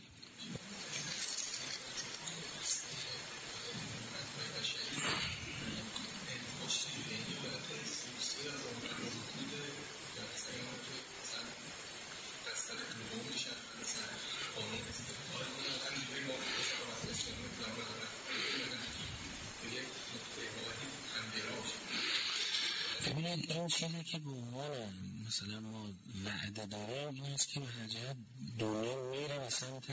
ببینید این چیزی که به عنوان مثلا ما وعده داریم این است که به هر جهت دنیا میره به سمت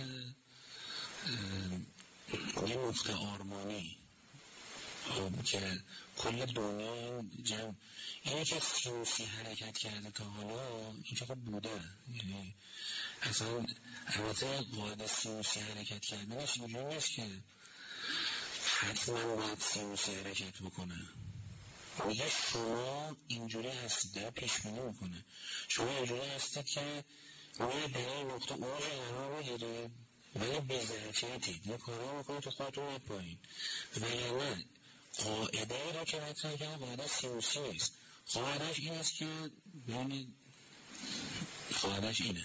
یه نقطه آرمانی که کل دنیا این جمع اینه که سیاسی حرکت کرده تا حالا این که خب بوده، یعنی اصلا البته قاعده سیاسی حرکت کردنش اینجوری نیست که حتما باید سیاسی حرکت بکنه. میگه شما اینجوری هستید، داره پیشبینی میکنه شما اینجوری هستید که روی برای نقطه اوج قرار بگیرید ولی بی‌ظرفیتید، یه کاری میکنید تو خودتون نپایین. وگرنه قاعده ای رو که مطرح کنه قاعده سیاسی نیست، قاعدهش این است که ببینید قاعدهش اینه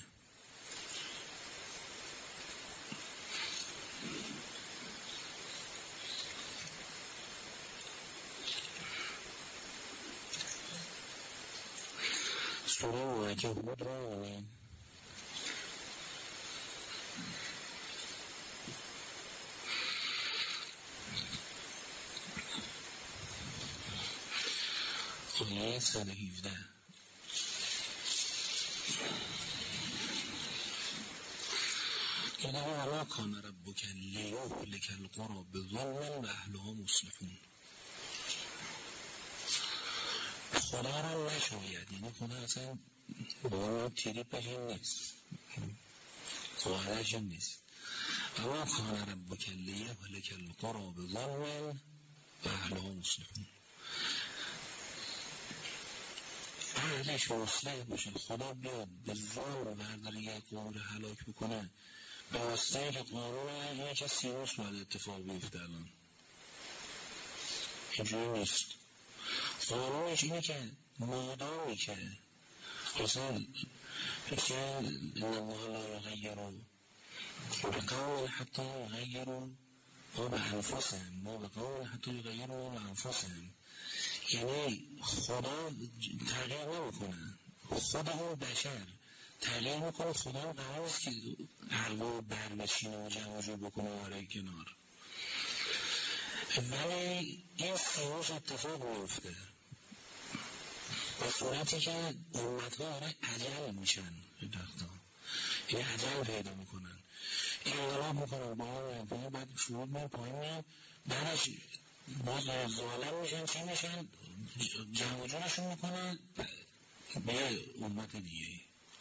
سوره موعکه بود رو ببینید. آیه صد و هفده اینه وما کان ربک لیهلک القری بظلم و اهلها مصلحون. خدا را نشاید، یعنی خدا اصلا با اون تریپش این نیست، قاعدهش این نیست. وما کان ربک لیهلک القری بظلم و اهلها مصلحون. اهلش مصلح باشه، خدا بیاد به ظلم برداره یک قوم رو هلاک بکنه به واسطه که قانون اینه که سیروس باید اتفاق بیفته. الان اینجوری نیست، قانونش اینه که مادامی که مثلا که این الله لا یغیروا بقوم حتی یغیروا ما به انفسهم ما به قوم حتی یغیروا ما به انفسهم، یعنی خدا تغییر نمیکنه، خود اون بشر تغییر میکنه، خدا هم قرار است که حلوا برنشینه و جمع جو بکنه برای کنار، ولی این سیروس اتفاق میفته به صورتی که امتها داره عجل میشن، یعنی عجل پیدا میکنن، انقلاب میکنن با هم بعد شروع میکنن پایین میان، بعدش باز ظالم میشن چی میشن جمع جونشون میکنن به امت دیگه،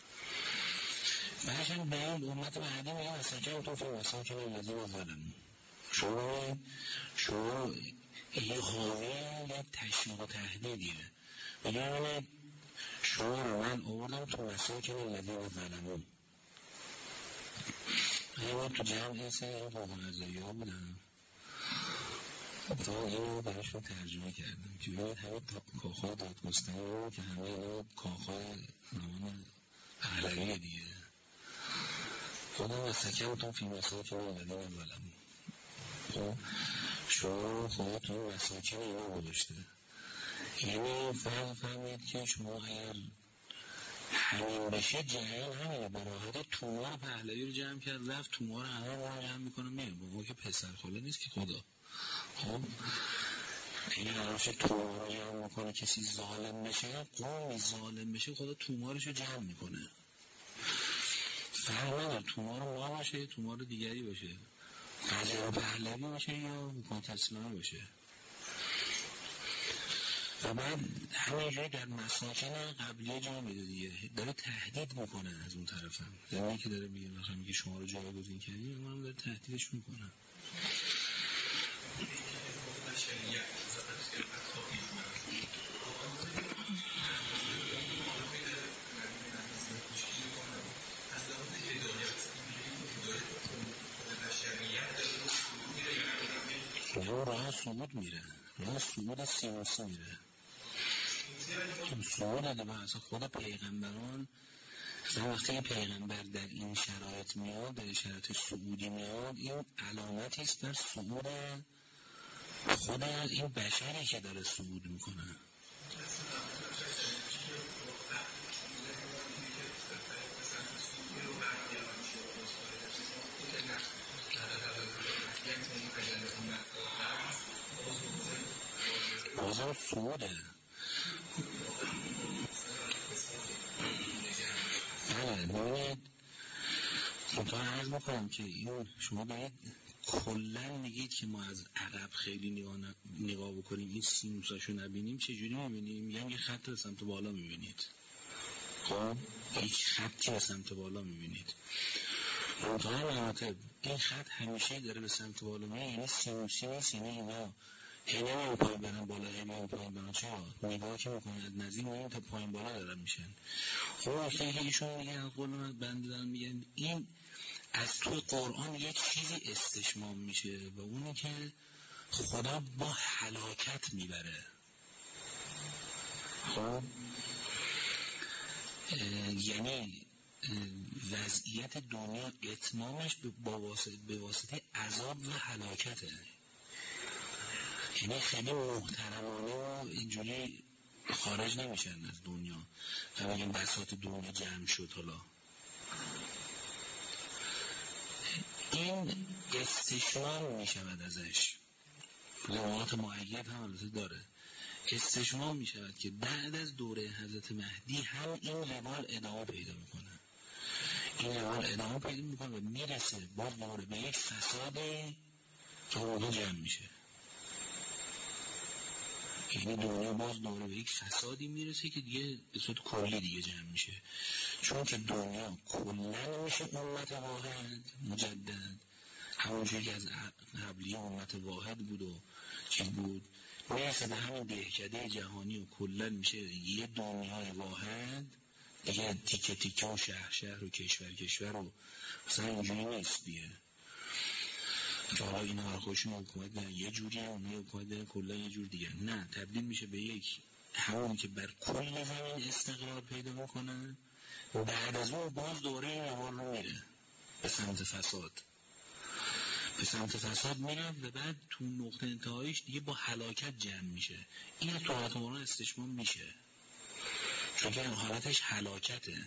بعدشن به این امت بعدی میگه اصلا که تو فیلم اصلا که نمیدیم ظالم شما شما یه حاوی یه تشویق و تهدیدیه بگه شما رو من آوردم تو مسئله که نمیدیم ظالمون. من تو جمع ایسه این قوم ازایی ها بودم تا این رو براشون ترجمه کردم که ببینید همه کاخهای دادگستری رو که همه این کاخهای زمان پهلوی دیگه خودم از سکمتون فی مسائل که نمیدیم ظالمون. شما خدا تو این مساکن اینا گذاشته، یعنی فهم فهمید که شما اگر همین بشه جریان همینه، براحته تومار پهلوی رو جمع کرد رفت تومار همه رو جمع میکنه میره با که پسر خاله نیست که خدا. خب این قرارشه تومار رو جمع میکنه کسی ظالم بشه قومی ظالم بشه خدا تومارش رو جمع میکنه، فرق نداره تومار ما باشه تومار دیگری باشه، قجر پهلوی باشه یا مقاتل اسلامی باشه. و بعد همینجوری در مساکن قبلیه جا میده دیگه، داره تهدید میکنه از اون طرف هم، زمینی که داره میگه مثلا میگه شما رو جایگزین کردیم، اما هم داره تهدیدش میکنه. شما راه صعود میره، راه صعود سیاسی میره، صعود دیگه. اصلا خود پیغمبران اصلا وقتی پیغمبر در این شرایط میاد، در شرایط صعودی میاد، این علامتی است در صعود خود این بشری که داره صعود میکنه. بازم صعوده. بله ببینید منطقه عرض میکنم که این شما باید کلن میگید که ما از عقب خیلی نگاه, ن... نگاه بکنیم این سینوساشو نبینیم، چجوری میبینیم؟ میگم یه خط به سمت بالا میبینید، خب یک خطی به سمت بالا میبینید. منطقه مراتب این خط همیشه داره به سمت بالا میبینید، یعنی سینوسی نیست، یعنی اینا هی نمیم پایین برن بالا، هی نمیم پایین برن. چرا؟ نگاه که میکنید نزدیک میبینید تا پایین بالا دارن میشن. خب خیلی ایشون میگن قول من بنده دارن میگن این از توی قرآن یک چیزی استشمام میشه و اونی که خدا با هلاکت میبره. خب یعنی وضعیت دنیا اتمامش با واسطه به واسطه عذاب و هلاکته. یعنی خیلی محترمانه و اینجوری خارج نمیشن از دنیا و بگیم بساط دنیا جمع شد. حالا این استشمام میشود ازش، روایات مؤید هم البته داره، استشمام میشود که بعد از دوره حضرت مهدی هم این روال ادامه پیدا میکنه، این روال ادامه پیدا میکنه و میرسه باز دوره به یک فساد که اونها جمع میشه. یعنی دنیا باز دوره به یک فسادی میرسه که دیگه به صورت کلی دیگه جمع میشه، چون که دنیا کلا میشه امت واحد مجدد، همونجوری که از قبلی امت واحد بود و چیز بود، میرسه به همین دهکده جهانی و کلا میشه یه دنیای واحد دیگه، تیکه تیکه و شهر شهر و کشور کشور و مثلا اینجوری نیست دیگه که حالا اینا هر خودشون حکومت دارن یه جوری هم اونها حکومت دارن کلا یه جور دیگه، نه، تبدیل میشه به یک همون که بر کل زمین استقرار پیدا میکنن و بعد از اون باز دوره این روال رو میره به سمت فساد، به سمت فساد میره و بعد تو نقطه انتهایش دیگه با هلاکت جمع میشه. این تو حالت مولا استشمام میشه چون که حالتش هلاکته.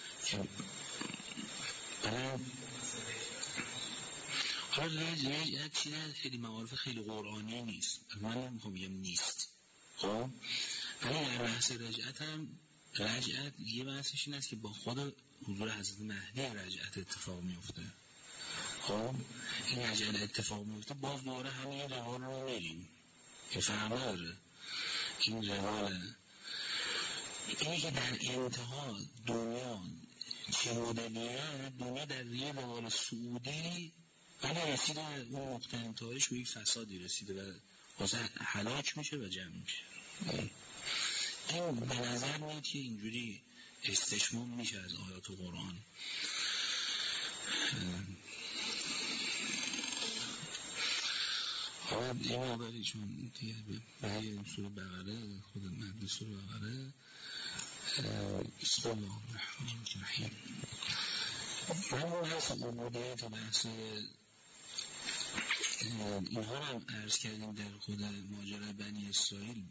حالا رج رج چیزی خیلی معارف خیلی قرآنی نیست، من نمیخوام بگم نیست، خب ولی در بحث رجعت هم رجعت یه بحثش این است که با خود حضور حضرت مهدی رجعت اتفاق میفته. خب این رجعت اتفاق میفته باز دوباره همین روال رو میریم که فرق نداره. این روال اینی که در انتها دنیا چه مدلیه، دنیا در یه روال سعودی ولی رسیده اون نقطه انتهایش به یک فسادی رسیده و واسه هلاک میشه و جمع میشه. این به نظر میاد که اینجوری استشمام میشه از آیات قرآن. حالا این آبری چون دیگه برای سوره بقره خود مهد سوره بقره بسم الله الرحمن الرحیم. من اون حس عبودیت و بحث اینها رو هم عرض کردیم در خود ماجرای بنی اسرائیل.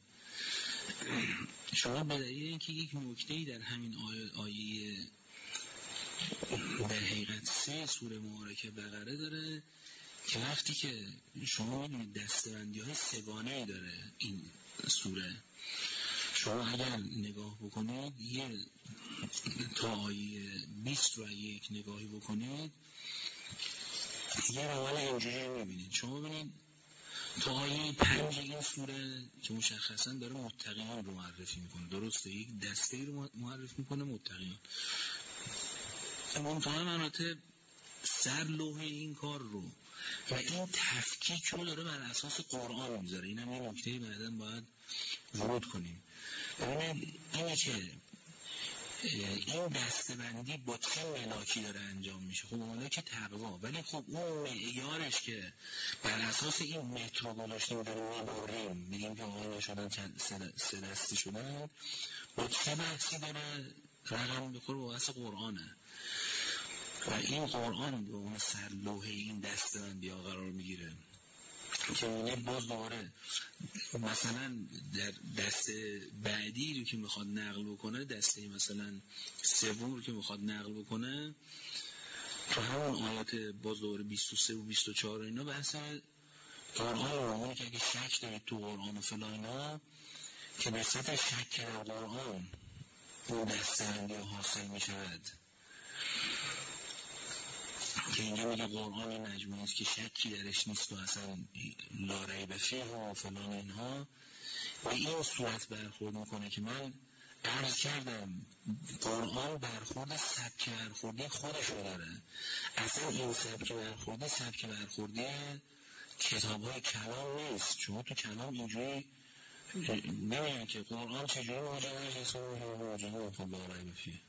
شما به دلیل اینکه یک نکته‌ای در همین آیه, آیه در حقیقت سه سوره مبارکه بقره داره که وقتی که شما می‌بینید دسته‌بندی‌های سگانه‌ای داره این سوره، شما اگر نگاه بکنید یه تا آیه بیست رو یک نگاهی بکنید یه روال اینجوری می‌بینید. شما ببینید تا آیه پنج این سوره که مشخصا داره متقیان رو معرفی میکنه، درسته؟ یک دسته رو معرفی میکنه متقیان. منتها مناطق سر لوح این کار رو و این تفکیک رو داره بر اساس قرآن میذاره. این هم یه نکته بعداً باید ورود کنیم. ببینید اینه که این دسته‌بندی با چه ملاکی داره انجام میشه. خب ملاک تقوا، ولی خب اون معیارش که بر اساس این متر گذاشتیم داریم میبریم میگیم که آقا نشدن سه دستی شدن، با چه بحثی داره رقم بخوره؟ با بحث قرآنه و این قرآن به اون سرلوح این دسته‌بندی ها قرار میگیره که اونه باز دوباره مثلا در دسته بعدی رو که میخواد نقل بکنه، دسته مثلا سوم رو که میخواد نقل بکنه، تو همون آیات باز دوباره بیست و سه و بیست و چهار اینا بحث قرآن رو اونه که اگه شک دارید تو قرآن و فلان اینا که به صورت شک در قرآن اون دسته‌بندی حاصل میشود که اینجا میگه قرآن این مجموعه است که شکی درش نیست و اصلا لا ریب فیه و فلان اینها و این صورت برخورد میکنه که من عرض کردم قرآن برخورد سبک برخوردی خودش رو داره. اصلا این سبک برخوردی سبک برخوردی کتاب های کلام نیست. شما تو کلام اینجوری نمیگن که قرآن چجوری ماجراش اسم ماجرا خب لا ریب فیه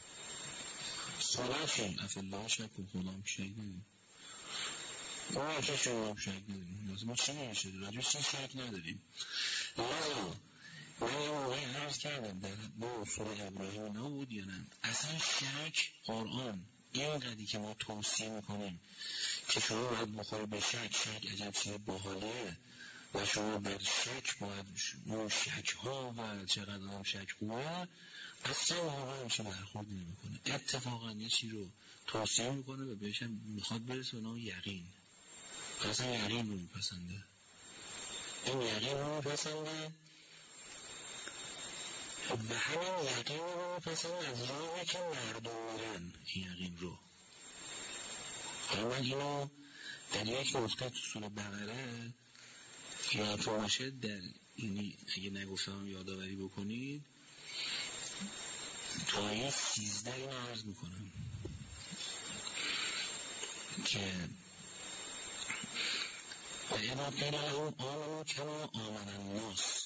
صلاح کن افالله شک و خودم شک نداریم. ما که شما شک نداریم لازم ما چی نمیشه راجب چی شک نداریم. لازم من یه موقعی عرض کردم در با سوره ابراهیم نبود یا نه اصلا شک قرآن این قدری که ما توصیه میکنیم که شما باید بخوری به شک شک عجب چیز باحالیه و شما بر شک باید اون شک ها و چقدر هم شک خوبه اصلا واقعا میشه برخورد نمی کنه. اتفاقا یه چی رو توصیه میکنه و بهش میخواد برسه به نام یقین. اصلا یقین رو میپسنده. این یقین رو میپسنده به همین یقین رو میپسنده از راهی که مردم میرن این یقین رو. حالا من اینو در یک نقطه تو سوره بقره یادتون باشه در اینی اگه نگفتم یادآوری بکنید تا آیه سیزده اینو عرض میکنم که و اذا قیل لهم آمنوا کما آمن الناس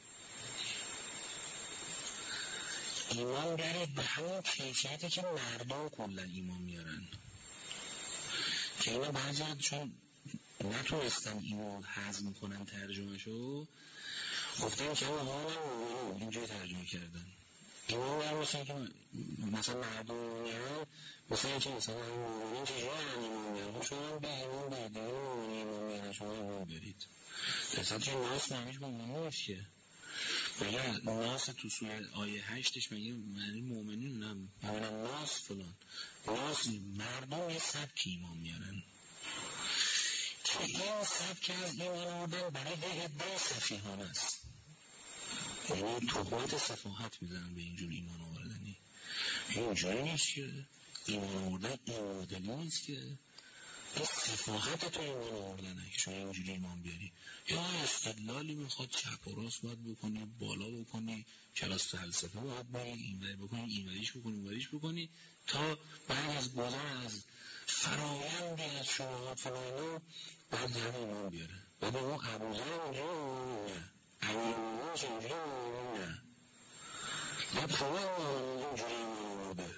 ایمان بیارید به همون کیفیتی که مردم کلا ایمان میارن. که اینا بعضی چون نتونستن اینو هضم کنن ترجمه شو گفتن که آمنوا اینجوری ترجمه کردن. ایمان در مثلا که مثلا مردم میان مثلا که مثلا این چه جایی ایمان میان شما به ایمان بیارید ایمان میان شما ایمان بیارید اصلا که ناس معنیش با ایمان نیست که بگه ناس تو سوره آیه هشتش مگه معنی مومنین نم مومنم ناس فلان ناس مردم یه سبک ایمان میارن که این سبک از ایمان آوردن برای یه عده سفیهان است. یعنی تهمت سفاهت میزنن به اینجور ایمان آوردنی. اینجوری نیست که ایمان آوردن این مدلی نیست که این سفاهت تو ایمان آوردنه که شما اینجوری ایمان بیاری. یا استدلالی میخواد چپ و راست باید بکنی بالا بکنی کلاس فلسفه باید بری اینوری بکنی اینوریش بکنی اینوریش بکنی تا بعد از گذر از فرایندی از شما فلانو بعد در ایمان بیاره و به اون ابوذر اونجا نه ایمان چجوری نه باید شما اینجوری ایمان آورده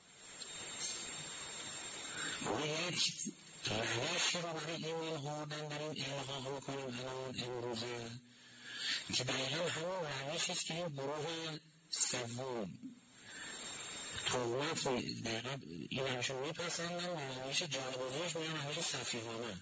ما یک روشی رو برای ایمان آوردن داریم القا بکنیم الان امروزه که دقیقا همون روشیست که این گروه سوم تهمت دقیقا این همیشه میپسندن و همیشه جایگزینش میگن همیشه سفیهانه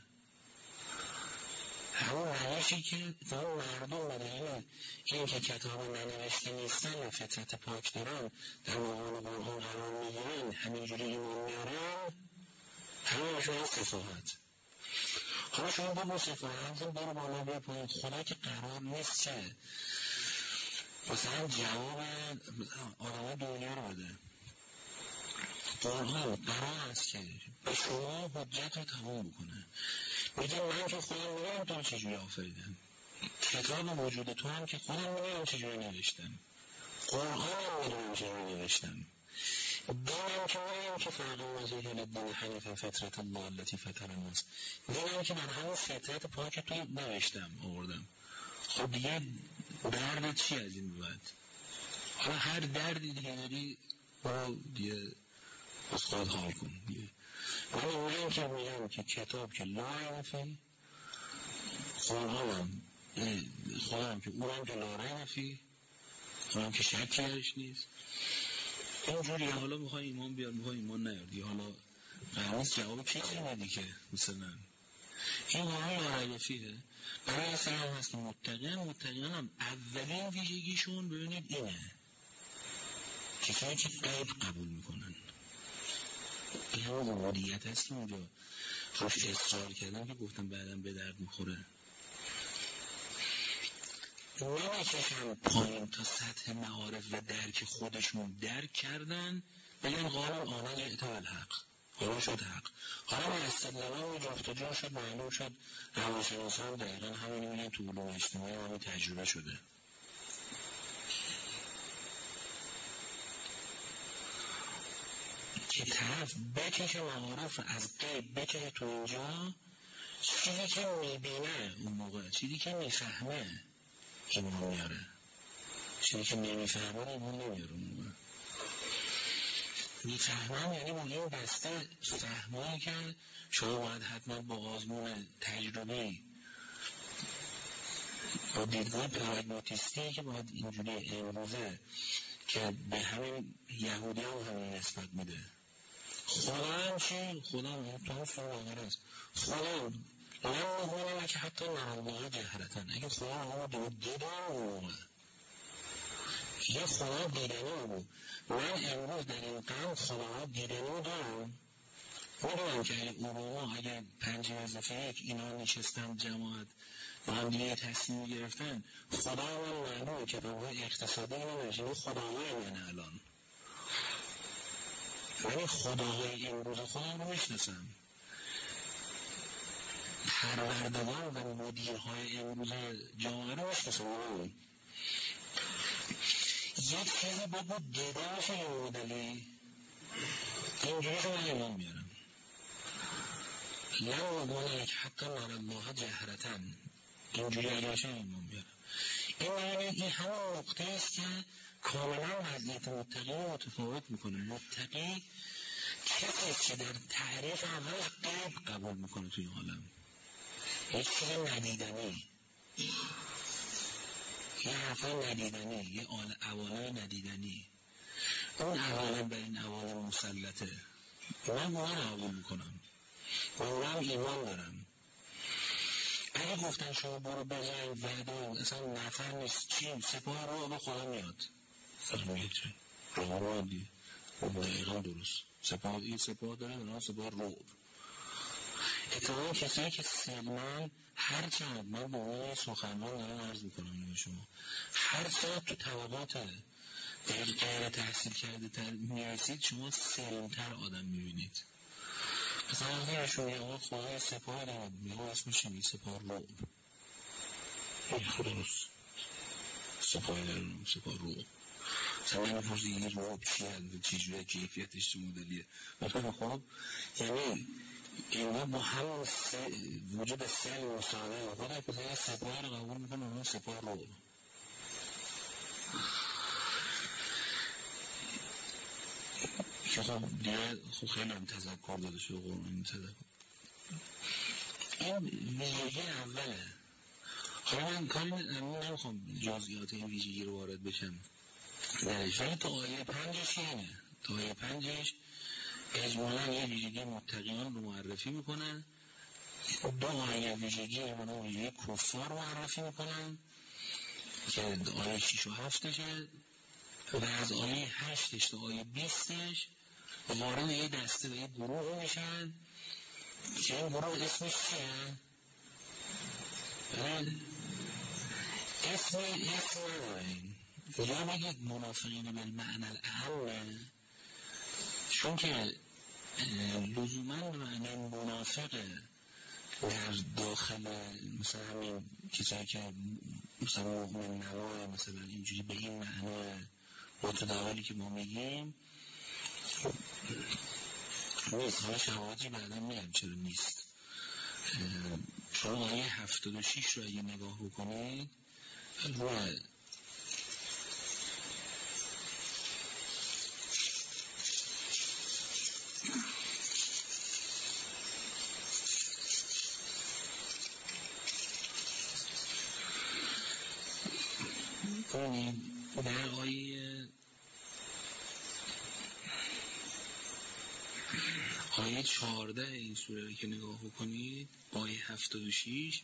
همون روشی که تا مردم بدهیم این که کتاب ننوشته نیستن و فطرت پاک دارن در مقام قرآن قرار میگیرن همینجوری ایمان میارن همه شما سفاهت. حالا شما با سفاهت برو بالا بیا پایین خدا که قرار نیست که مثلا جواب آدم دنیا رو بده. قرآن قرار است که به شما حجت رو تمام بکنه. میگه من که خودم میگم تو چجوری آفریدم، کتاب وجود تو هم که خودم میگم چجوری نوشتم، قرآن هم میدونم چجوری نوشتم، دینم که میگم که فرق وجهه للدین حنیفا فطرت الله التي فطر الناس، دینم که در همون فطرت پاک تو نوشتم آوردم. خب دیگه درد چی از این بعد؟ حالا هر دردی دیگه داری برو دیگه از خود حال کن دیگه. ولی من که میگم که کتاب که لا ینفی، قرآنم خودم که اونم که لا ینفی، اونم که شکی درش نیست. اینجوری حالا میخوای ایمان بیار میخوای ایمان نیار دیگه. حالا قرارست جواب چیزی ندی که مثلا این قرآن لا ینفیه. برای اصلا هست متقین متقین هم اولین ویژگیشون ببینید اینه، کسایی که غیب قبول میکنن. این همه عبودیت هست که اونجا روش اصرار کردن که گفتم بعدم به درد میخوره. نمیکشن پایین تا سطح معارف و درک خودشون درک کردن بگن قالوا آمنا جئت بالحق، حالا شد حق. حالا با استدلال جفت و جور شد معلوم شد روانشناسان دقیقا همین میگن تو علوم اجتماعی همین تجربه شده. که طرف بکشه معارف از غیب بکشه تو اینجا، چیزی که میبینه اون موقع، چیزی که میفهمه ایمان میاره، چیزی که نمیفهمه ایمان نمیاره. اون موقع میفهمم یعنی با این بسته فهمایی که شما باید حتما با آزمون تجربی با دیدگاه پراگماتیستی که باید اینجوری امروزه که به همین یهودی هم همین نسبت میده. خدا هم چی؟ خدا هم تو هم فرم آگر است. خدا هم لن نمونه که حتی نرالله جهرتن. اگه خدا هم دید دیدن اون یه خدا دیدنی بود. من امروز در این قرن خدا دیدنی دارم. میدونم که اگه اوروما اگه پنجه اضافه یک اینا نشستن جماعت با هم دیگه تصمیم گرفتن، خدا من معلومه که به اقتصادی نمیشه خداهای من الان، ولی خداهای امروز خودم رو میشناسم، پروردگان و مدیرهای امروز جامعه رو میشناسم. یک چیزی باید بود دیده باشه یه مدلی اینجوری رو من ایمان میارم. لن نمونه که حتی نرالله جهرتن اینجوری اگه باشه ایمان بیارم. این معنی این همه نقطه است که کاملا وضعیت متقی متفاوت میکنه. متقی کسی که در تعریف اولش غیب قبول میکنه توی عالم، یک چیز ندیدنی، یه حرفای ندیدنی، یه عوالم ندیدنی، اون عوالم بر این عوالم مسلطه. من باید قبول میکنم، من ایمان دارم. اگه گفتن شما برو بجنگ وعده اصلا نفر نیست چی سپاه رو به خدا میاد فرمایید چه رو رو دیگه دقیقا درست سپاه این سپاه داره دارن سپاه رو اتفاقا کسایی که سلمان هر چند من با اون سخنران دارم عرض میکنم اینو شما هر چند تو طبقات در غیر تحصیل کرده تر میرسید شما سلمتر آدم میبینید. مثلا اگه شما یه آقا خواهی سپاه دارم میگه اسمش چی سپاه رو این خلاص سپاه دارم سپاه رو مثلا من پرسی این رو چی هست چی جوره کیفیتش چه مدلیه مثلا خب یعنی اینا با هم وجود سل مساله خدا که سپاه رو قبول میکنه اون سپاه رو که خب دیگه خب خیلی هم تذکر داده شده قرآن این تذکر این ویژگی اوله. حالا من کاری نمیخوام جزئیات این ویژگی رو وارد بشم درش ولی تا آیه پنجش اینه تا آیه پنجش اجمالا یه ویژگی متقیان رو معرفی میکنن. دو آیه ویژگی اجمالا ویژگی کفار معرفی میکنن که آیه شیش و هفتشه و از آیه هشتش تا آیه بیستش وارد یه دسته و یه گروه میشن که این گروه اسمش چیه؟ اسم اسم ندارین یا بگید منافقین بالمعنی الاهم چون که لزوما معنی منافق در داخل مثلا همین کسایی که مثلا مؤمن نوای مثلا اینجوری به این معنا متداولی که ما میگیم نیست. حالا شواهدی بعدا میگم چرا نیست. چون آیه هفتاد و شیش رو اگه نگاه بکنید روی کنید در آیه آیه چهارده این سوره که نگاه بکنید آیه هفتاد و شیش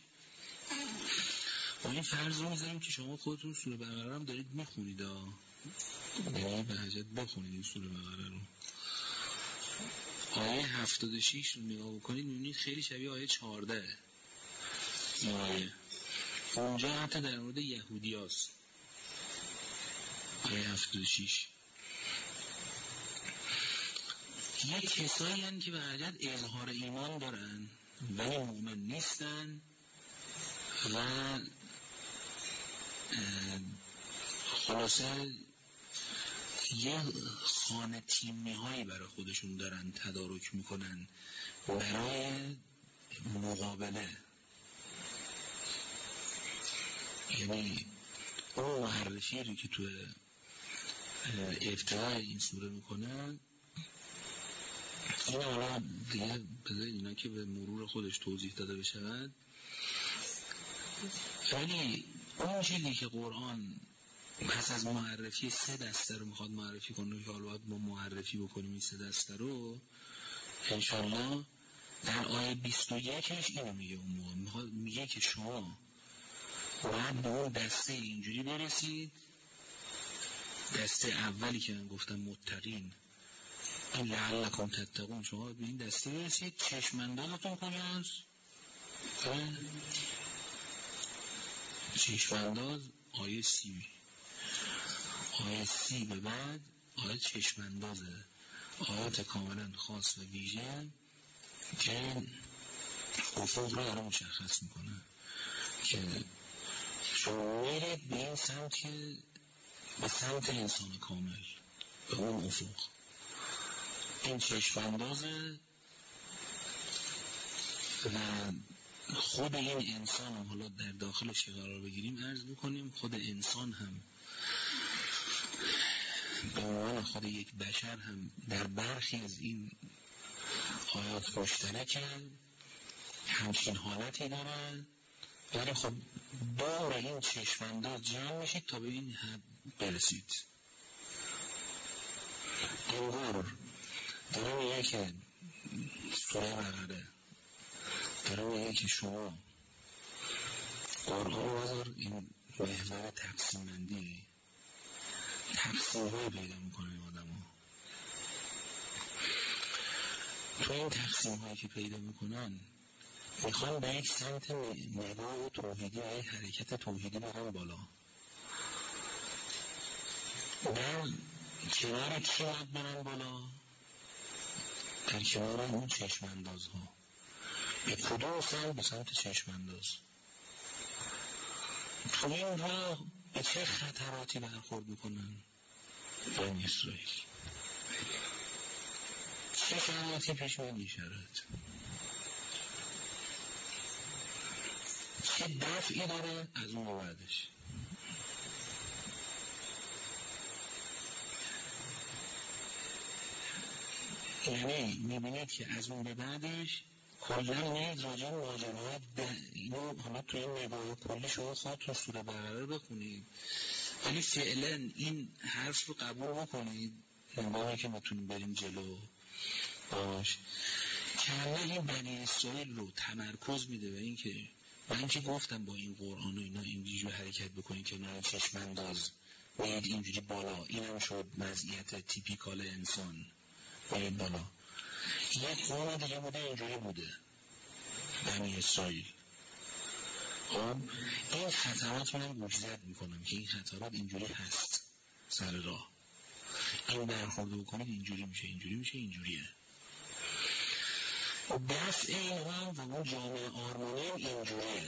با این فرض رو میذاریم که شما خودتون سوره بقره هم دارید میخونید یعنی به حجت بخونید این سوره بقره رو. آیه هفتاد و شیش رو نگاه بکنید میبینید خیلی شبیه آیه چهارده این آیه. اونجا حتی در مورد یهودی هست. آیه هفتاد و شیش یه کسایی هستن که به حجت اظهار ایمان دارن ولی مؤمن نیستن و خلاصه یه خانه تیمی هایی برای خودشون دارن تدارک میکنن برای مقابله. یعنی اون معرفی رو که تو ابتدای این سوره میکنن این حالا دیگه بذارید اینا که به مرور خودش توضیح داده بشود. ولی اون چیزی که قرآن پس از معرفی سه دسته رو میخواد معرفی کنه که حالا باید ما معرفی بکنیم این سه دسته رو انشالله در آیه بیست و یکش اینو میگه. اون موقع میگه که شما باید به اون دسته اینجوری برسید. دسته اولی که من گفتم متقین این لعلکم تتقون، شما به این دسته برسید. چشماندازتون کجاست؟ چشمانداز آیه سی آیه سی به بعد آیه چشماندازه، آیات کاملا خاص و ویژه که افق رو داره مشخص میکنه که شما میرید به این سمت که به سمت انسان کامل، به اون افق. این چشماندازه و خود این انسان هم حالا در داخلش که قرار بگیریم عرض بکنیم خود انسان هم به عنوان خود یک بشر هم در برخی از این آیات مشترکن، همچین حالتی دارن. ولی خب دور این چشمانداز جمع میشید تا به این حد برسید. انگار داره میگه که سوره بقره داره میگه که شما قرآن رو بذار این محور تقسیم بندی تقسیم های پیدا میکنه این آدم ها. تو این تقسیم هایی که پیدا میکنن میخوان به یک سمت نگاه توحیدی و یک حرکت توحیدی برن بالا. در کنار کی باید برن بالا؟ در کنار اون چشمانداز ها. به کدوم سمت؟ به سمت چشمانداز. تو این راه به چه خطراتی برخورد میکنن؟ بنی اسرائیل چه شرایطی پیش میاد؟ شرایط چه دفعی داره از اون بعدش؟ یعنی میبینید که از اون به بعدش کلا میاد راجع به ماجراهای اینو حالا توی این نگاه کلی شما خودتون سوره بقره رو بخونید ولی فعلا این حرف رو قبول بکنید نگاهی که میتونیم بریم جلو باش که همه این بنی اسرائیل رو تمرکز میده به این که من که گفتم با این قرآن و اینا اینجوری حرکت بکنید که نه چشمانداز باید اینجوری بالا. این هم شد مزیت تیپیکال انسان باید بالا. یک قوم دیگه بوده اینجوری بوده بنی اسرائیل. خب این خطرات من گوشزد میکنم که این خطرات اینجوری هست سر راه. این برخورده بکنید اینجوری میشه اینجوری میشه اینجوریه. دفع اینها و اون جامعه آرمانی هم اینجوریه.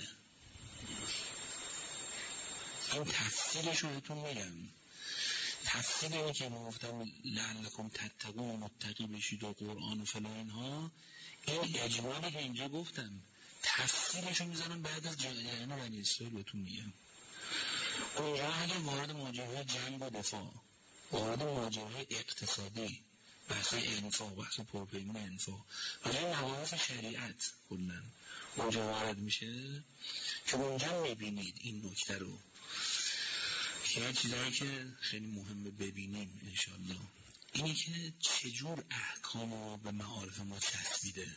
این تفصیلش رو بهتون میگم. تفصیل اینه که ما گفتم لعلکم تتقون متقی بشید و قرآن و فلان اینها، این اجمالی که اینجا گفتم تفصیلش رو میذارم بعد از جریان بنی اسرائیل بهتون میگم. اونجا اگه وارد ماجرای جنگ و دفاع، وارد ماجرای اقتصادی، بحث انفاق، بحث پرپیمون انفاق و این مباحث شریعت کلن اونجا وارد میشه که اونجا میبینید این نکته رو که یه چیزایی که خیلی مهمه ببینیم انشالله اینی که چجور احکام رو به معارف ما چسبیده.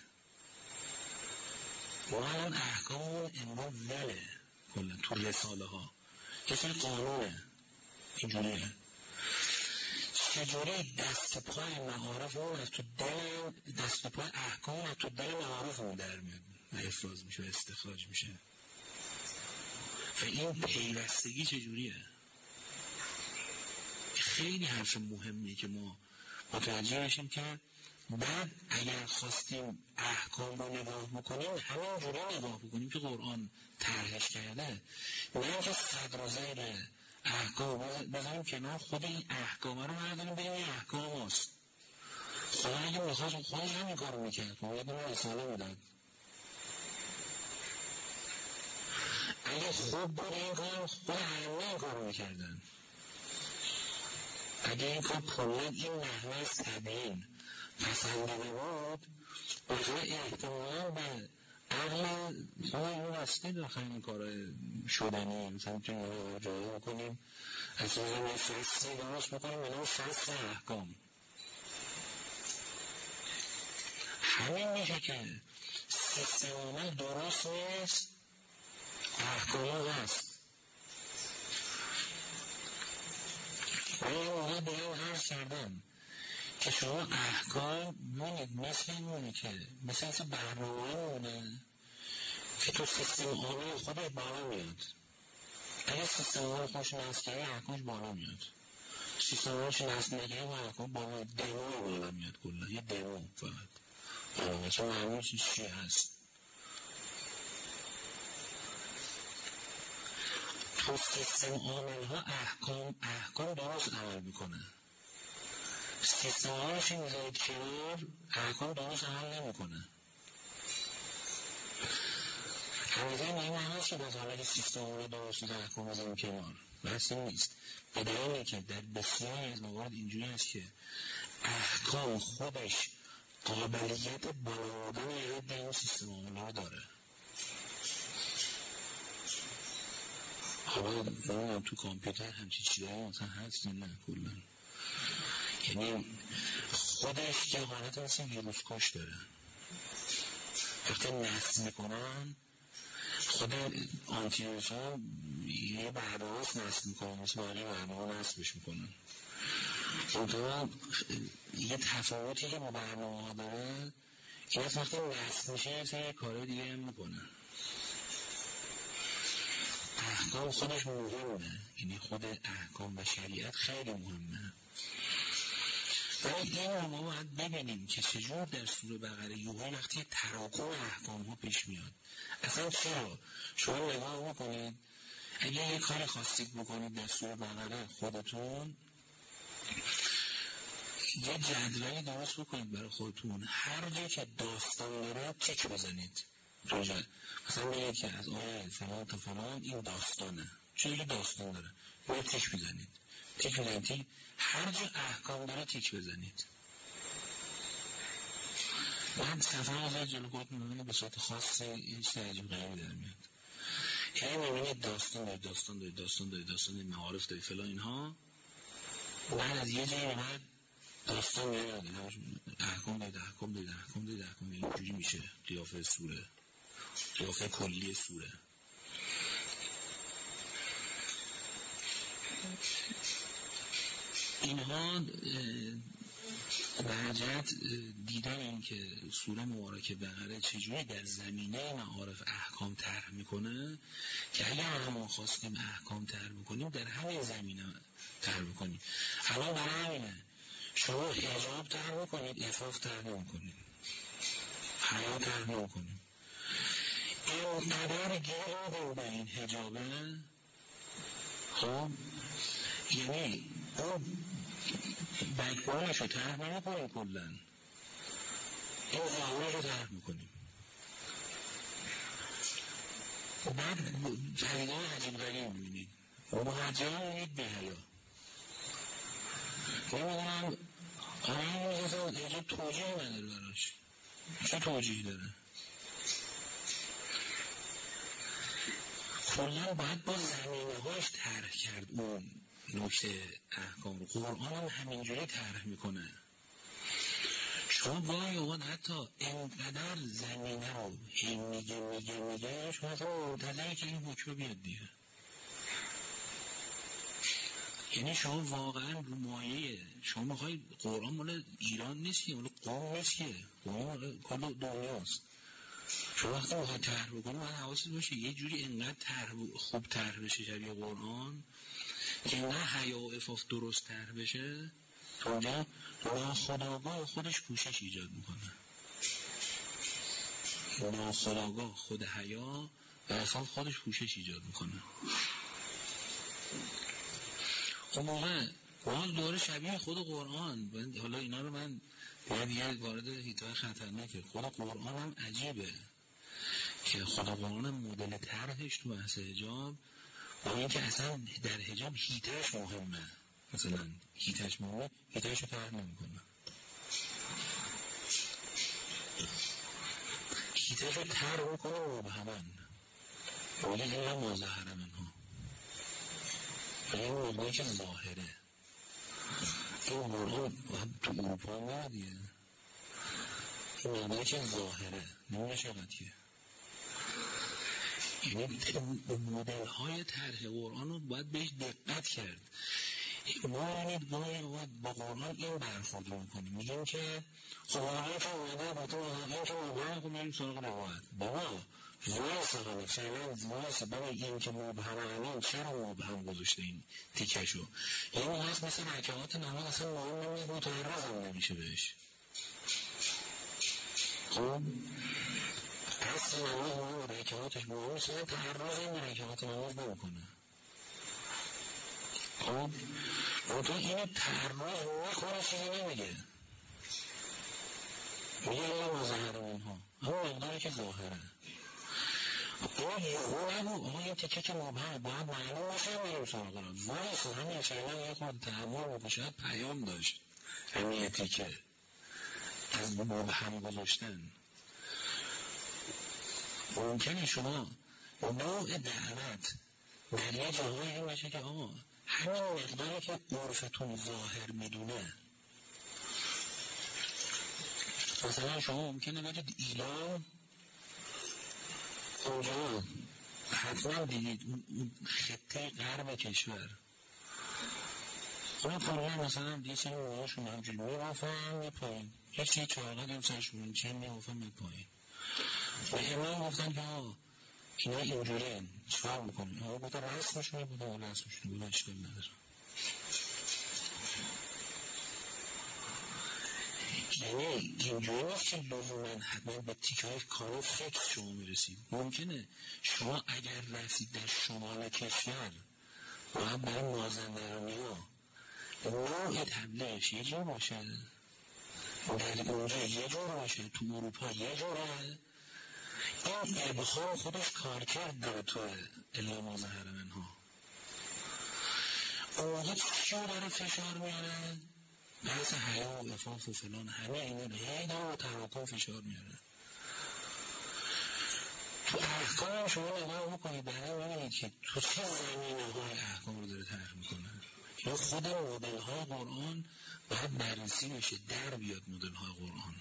ما الان احکام امروز وله کلن تو رساله ها یه سری قانونه اینجوریه، چجوری دست پای معارف اون از تو دل، دست پای احکام از تو دل معارف اون در میاد و افراز میشه و استخراج میشه و این پیوستگی چجوریه. خیلی حرف مهمیه که ما متوجه بشیم که بعد اگر خواستیم احکام رو نگاه بکنیم همین جوری نگاه بکنیم که قرآن طرحش کرده، نه که صدر و زیر احکام بذاریم کنار، خود این احکام رو برداریم بگیم این احکام هست. خدا اگه میخواست خودش همین کار رو میکرد خب یه دونه رساله میداد. اگه خوب بود این کار خود همه این کار رو میکردن. اگه این کار کلن این نحوه تبیین پسنده بود اونجا احتمالا به عقل خود این واسطه داخل این کار شدنی مثلا میتونیم جایی بکنیم اصلا یه فصلی درست بکنیم به نام فصل احکام. همین میشه که سیستم عمل درست نیست، احکام هست. من یه موقع به این عرض کردم که شما احکام مونید مثل این مونی که مثل این برنامه مونه که تو سیستم عامل خودش بالا میاد. اگر سیستم عامل خوش نصب کردی احکامش بالا میاد، سیستم عاملش نصب نکردی و احکام بالا دمو بالا میاد کلا یه دمو فقط چون معلوم چی هست. تو سیستم عامل ها احکام احکام درست عمل میکنه، سیستم عاملش میذارید کنار احکام درست عمل نمیکنه. همیشه این هست که باز حالا که سیستم عامل درست نیست احکام بذاریم کنار بس این نیست. به دلیلی که در بسیاری از موارد اینجوری هست که احکام خودش قابلیت بالا بردن یه عده این سیستم عامل ها داره. حالا نمیدونم تو کامپیوتر همچی چیزایی مثلا هست نه کلا، یعنی خودش که حالت مثل ویروس کش داره. وقتی نصب میکنن خود آنتی ویروس ها یه برنامه هست نصب میکنن مثل باقی برنامه نصبش میکنن. منطقه یه تفاوتی که با برنامه ها داره این از وقتی نصب میشه یه کاره دیگه هم میکنن. احکام خودش مهمه، یعنی خود احکام و شریعت خیلی مهمه. ولی این رو ما باید ببینیم که چجور در سوره بقره یوحنا وقتی تراکم احکام ها پیش میاد اصلا چرا. شما نگاه بکنید اگه یه کار خواستید بکنید در سوره بقره خودتون یه جدولی درست بکنید برای خودتون، هر جا که داستان داره تک بزنید روژه. مثلا بگید که از آیه فلان تا فلان این داستانه، چون که داستان داره باید تک بزنید تک بزنید هر جا احکام داره تک بزنید. بعد صفحه آزاد جلو خود میبینید به صورت خاصی این چیز عجیب غریبی در میاد. یعنی میبینید داستان داره داستان داره داستان داره داستان داره معارف داره فلان اینها. بعد از یه جایی بعد داستان داره احکام داره احکام داره احکام داره احکام داره اینجوری میشه قیافه سوره، قیافه کلی سوره. اینها برجت دیدن این که سوره مبارکه بقره چجوری در زمینه معارف احکام طرح میکنه که اگر ما خواستیم احکام طرح بکنیم در همین زمینه طرح بکنیم. الان برای همینه شما حجاب طرح بکنید عفاف طرح نمیکنید. حیا تحمیل کنیم. اینقدر گیر آدم به این حجابه، خب یعنی اون بکبانش رو تحمیل میکنیم کلن، این ظاهرش رو تحمیل میکنیم. بعد پدیده عجیب غریب میبینید، مهاجران میبینید به حیا نمیدونم آنها میگذارد اینجا توجیه نداره براش. چه توجیه داره؟ کلا باید با زمینه هاش طرح کرد اون نکته احکام رو. قرآن هم همینجوری طرح میکنه. شما گاهی اوقات حتی اینقدر زمینه رو هی میگه میگه میگه شما اصلا منتظری که این حکم بیاد دیگه. یعنی شما واقعا رو مایه شما میخوای قرآن مال ایران نیست که، مال قوم نیست که، قوم کل دنیاست. شما وقتی میخوای طرح بکنی باید حواست باشه یه جوری انقدر طرح خوب طرح بشه شبیه قرآن که نه حیا و عفاف درست طرح بشه، تا اونجا ناخودآگاه خودش پوشش ایجاد میکنه. ناخودآگاه خود حیا و عفاف خودش پوشش ایجاد میکنه. اون موقع باز دوره شبیه خود قرآن. حالا اینا رو من باید یه وارد حیطه خطرناکه. خود قرآن هم عجیبه که خود قرآن هم مدل طرحش تو بحث حجاب با این که اصلا در حجاب حیطهش مهمه، مثلا حیطهش مهمه، حیطهش رو طرح نمیکنه، حیطهش رو طرح میکنه مبهمن ولی این هم مظاهره منها، این موضوعی که ظاهره. این قرآن باید تو اروپا نمیدیه، این موضوعی که ظاهره نمیده شغلتیه. یعنی مدل های طرح قرآن رو باید بهش دقت کرد. ما یعنی گاهی با قرآن این برخورد رو میکنیم، میگیم که خب قرآن که اومده با تو این که مبهم کنیم این سراغ روایت بابا وایسا همه فعلا وایسا بابا این که مبهم همین چرا مبهم گذاشته این تیکشو؟ یعنی هست مثل رکعات نماز اصلا مهم نمیشه، متعرض هم نمیشه بهش. خب پس نماز مهم رکعاتش مهم میشه، تعرض این رکعات نماز نمیکنه. خب تو اینو تعرض میخوره چیزی نمیگه، میگه این مظاهره منها همون مقداری که ظاهره. اون یهو نگو آقا این تکه که مبهم باید معلوم باشه میریم سراغ رو وایسا همین فعلا یه خود تحمل میکنه. شاید پیام داشت همین یه تکه از مبهم گذاشتن. ممکنه شما نوع دعوت در یه جاهای این باشه که آقا همین مقداری که عرفتون ظاهر میدونه. مثلا شما ممکنه بگید ایران اونجا حتما دیدید اون خطه غرب کشور اون کلا مثلا دیگه سری موهاشون همجوری میرافن میپایین، هیچ یه چاقه دیم سرشون چند میرافن میپایین. به امام گفتن که آقا اینا اینجوری هن چکار میکنی؟ آقا بوده رسمشونه بوده اون رسمشونه بوده اشکال نداره. یعنی اینجوری نیست که لزومن حتما به تیکه های کارو فکر شما میرسید. ممکنه شما اگر رسید در شمال کشور باید برای مازندرانی ها نوع تبلیغش یه جور باشه، در اونجا یه جور باشه، تو اروپا یه جوره. این ابخار خودش کار کرد داره تو الا مظاهره منها. اونجا چیو داره فشار میاره؟ بحث حیا و عفاف و فلان همه اینا رو هی داره و تراکم فشار میاره. تو احکام شما نگاه بکنید برای میبینید که تو چه زمینه های احکام رو داره طرح میکنه. یا خود مدل های قرآن باید بررسی بشه، در بیاد مدل های قرآن.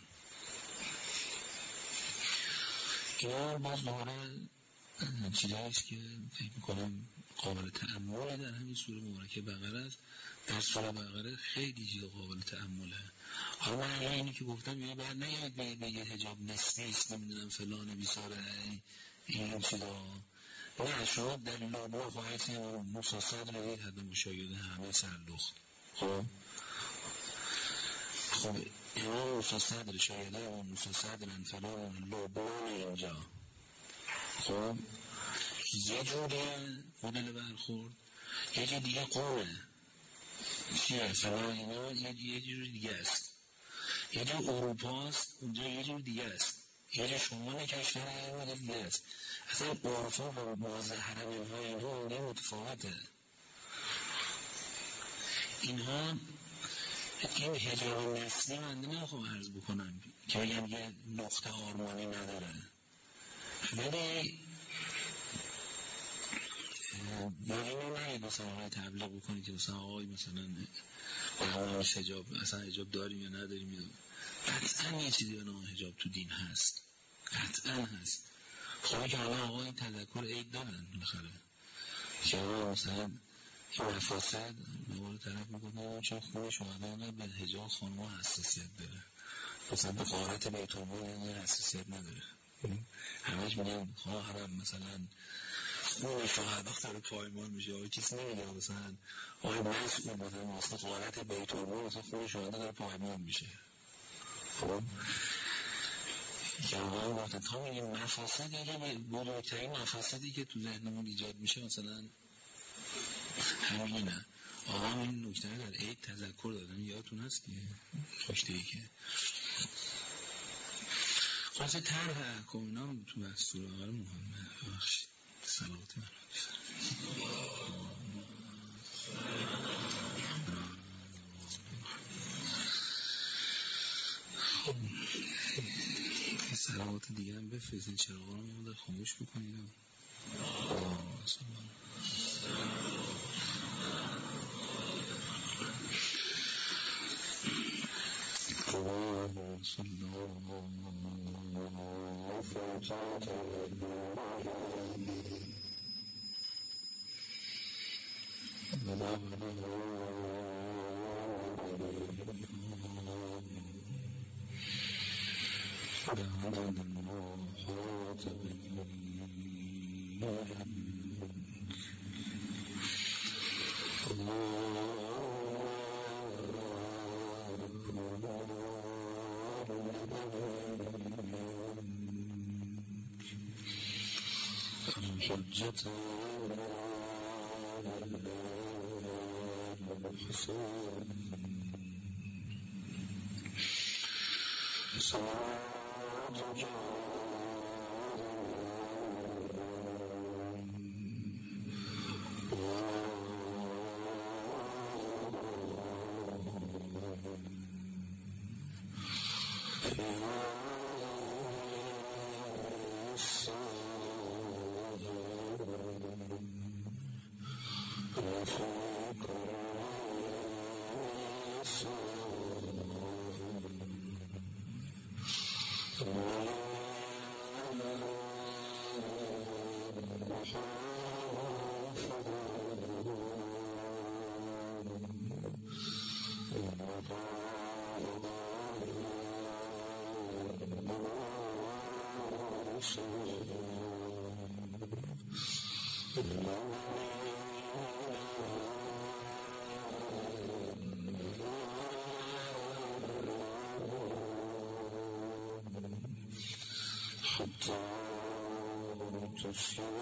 اینا باز دوباره چیزاییست که فکر میکنم قابل تأمله در همین سوره مبارکه بقره است. در سوره بقره خیلی چیز قابل تأمله. حالا من اینی که گفتم یه بعد نگید بگید بگید حجاب نصفیست نمیدونم فلان بیساره این چیزا. نه شما در لابا خواهید مساسد روید حد مشاهده همه سرلخت. خب خب امام موسی صدر شایده امام موسی صدرن فلان لبنان اینجا. خب یه جوریه مدل برخورد، یه جور دیگه قومه چیه فلان اینا یه جور دیگه است، یه جور اروپا است اونجا یه جور دیگه است، یه جور شمال کشور یه مدل دیگه است. اصلا عرفا و مظاهره اینها اینها اونجا متفاوته. اینها این حجاب نسلی من نمیخوام عرض بکنم که بگم یه نقطه آرمانی نداره، ولی با اینو نهید مثلا آقای تبلیغ بکنید که مثلا آقای مثلا آقایش حجاب اصلا حجاب داریم یا نداریم. قطعا یه چیزی به نام حجاب تو دین هست، قطعا هست. خواهی که حالا آقای این تذکر عید دارن بالاخره که آقا مثلا این مفاسد نوار طرف میکنه چون خونه شهده به حجاب خانم‌ها حساسیت داره، مثلا به غارت بیت المال این حساسیت نداره. همش میگن خواهرم مثلا خون شهده داره پایمان میشه، آقای کسی نمیگه مثلا آقای مسئول مثلا مثلا غارت بیت المال مثلا خون شهده داره پایمان میشه. خب که آقای وقتا تا میگیم مفاسد یه بزرگترین مفاسدی که تو ذهنمون ایجاد میشه مثلا همینه. آقا این نکته در عید تذکر دادن یادتون هست دیگه خوشتهی که خواست طرح احکام اینا تو دستور آقا مهمه. بخشید سلامتی من خب یه سلامات دیگه هم بفرستین چراغا رو مادر خاموش بکنید. صلی الله حجة حسين سراج حتى تسلم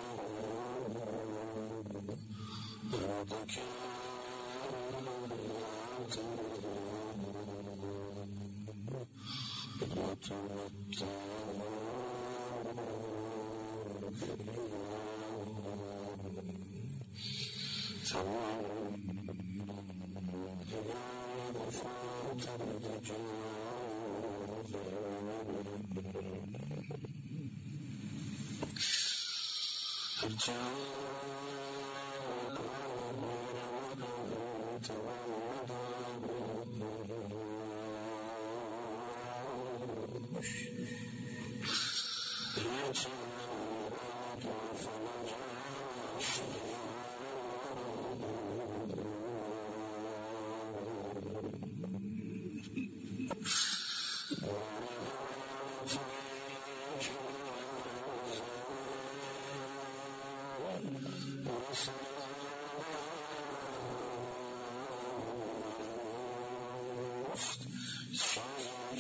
بعدك Sorry.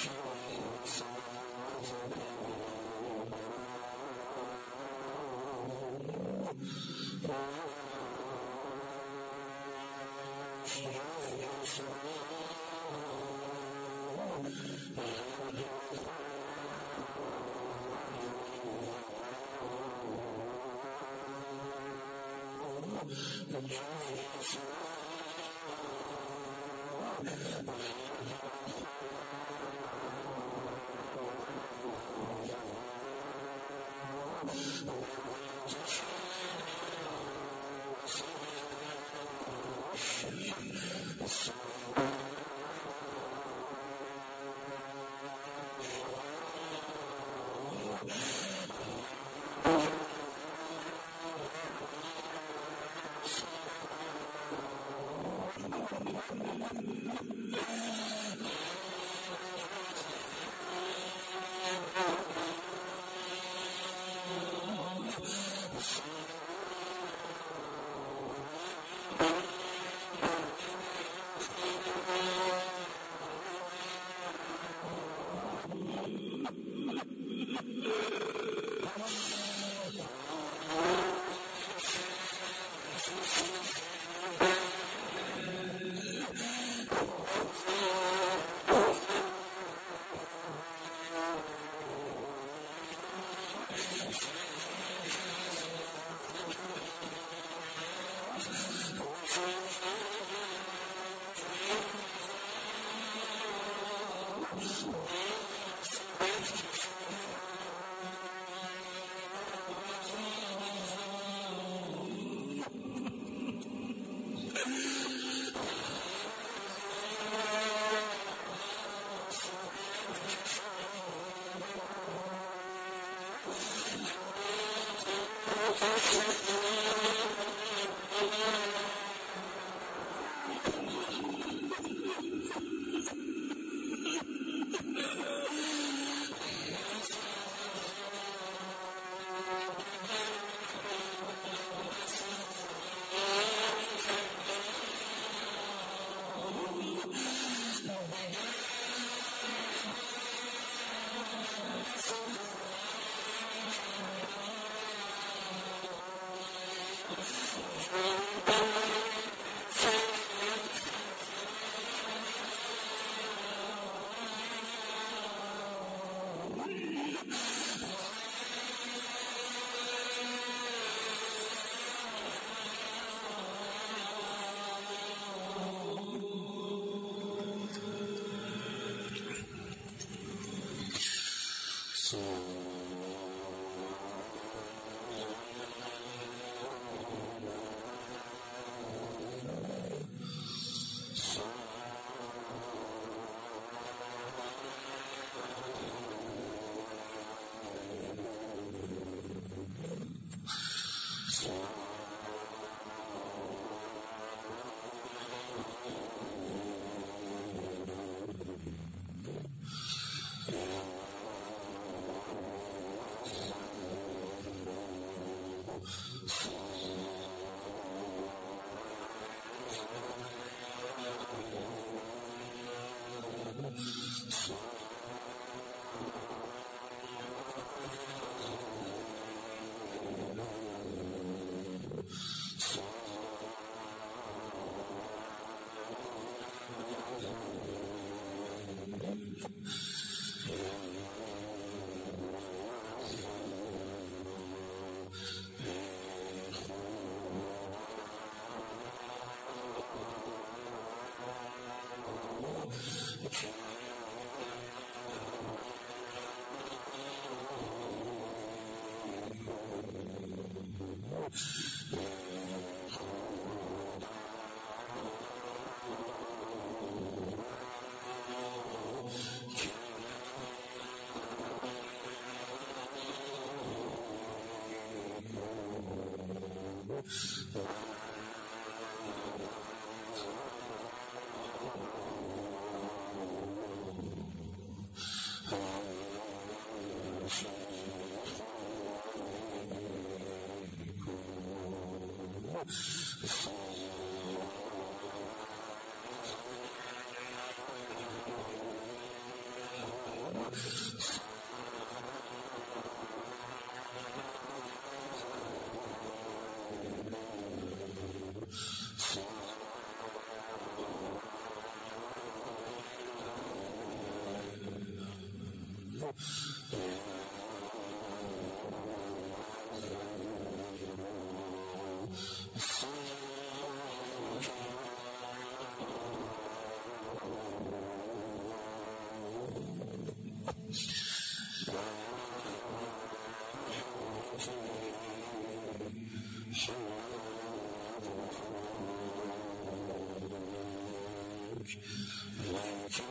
ذلك ولكن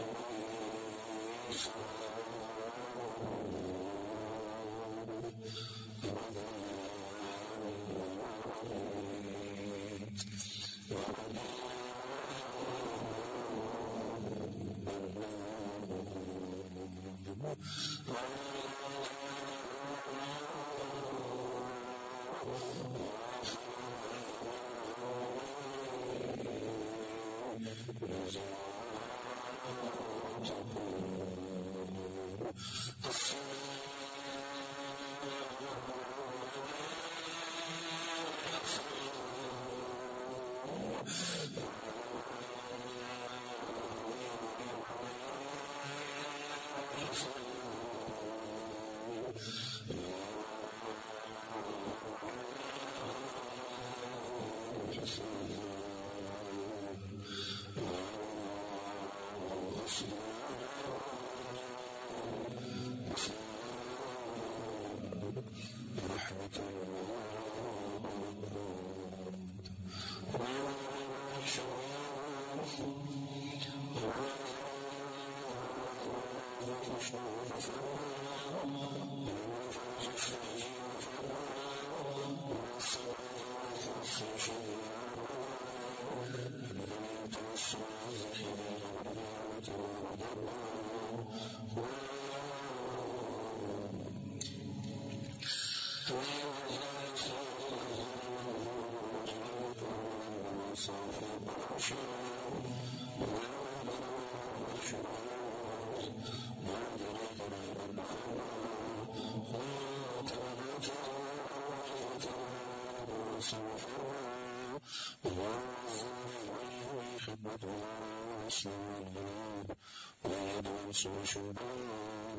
شباب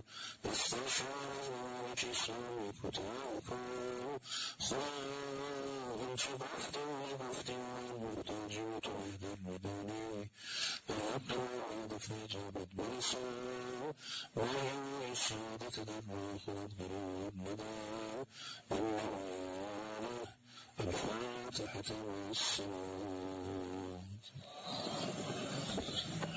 استشعار جسمي كتابكم خواهد شبهت وبفت ومحتاج وطهد المدني ويبدو عندك جابت بيسا وهي السادة دمو خود برود مدى الفاتحة والصلاة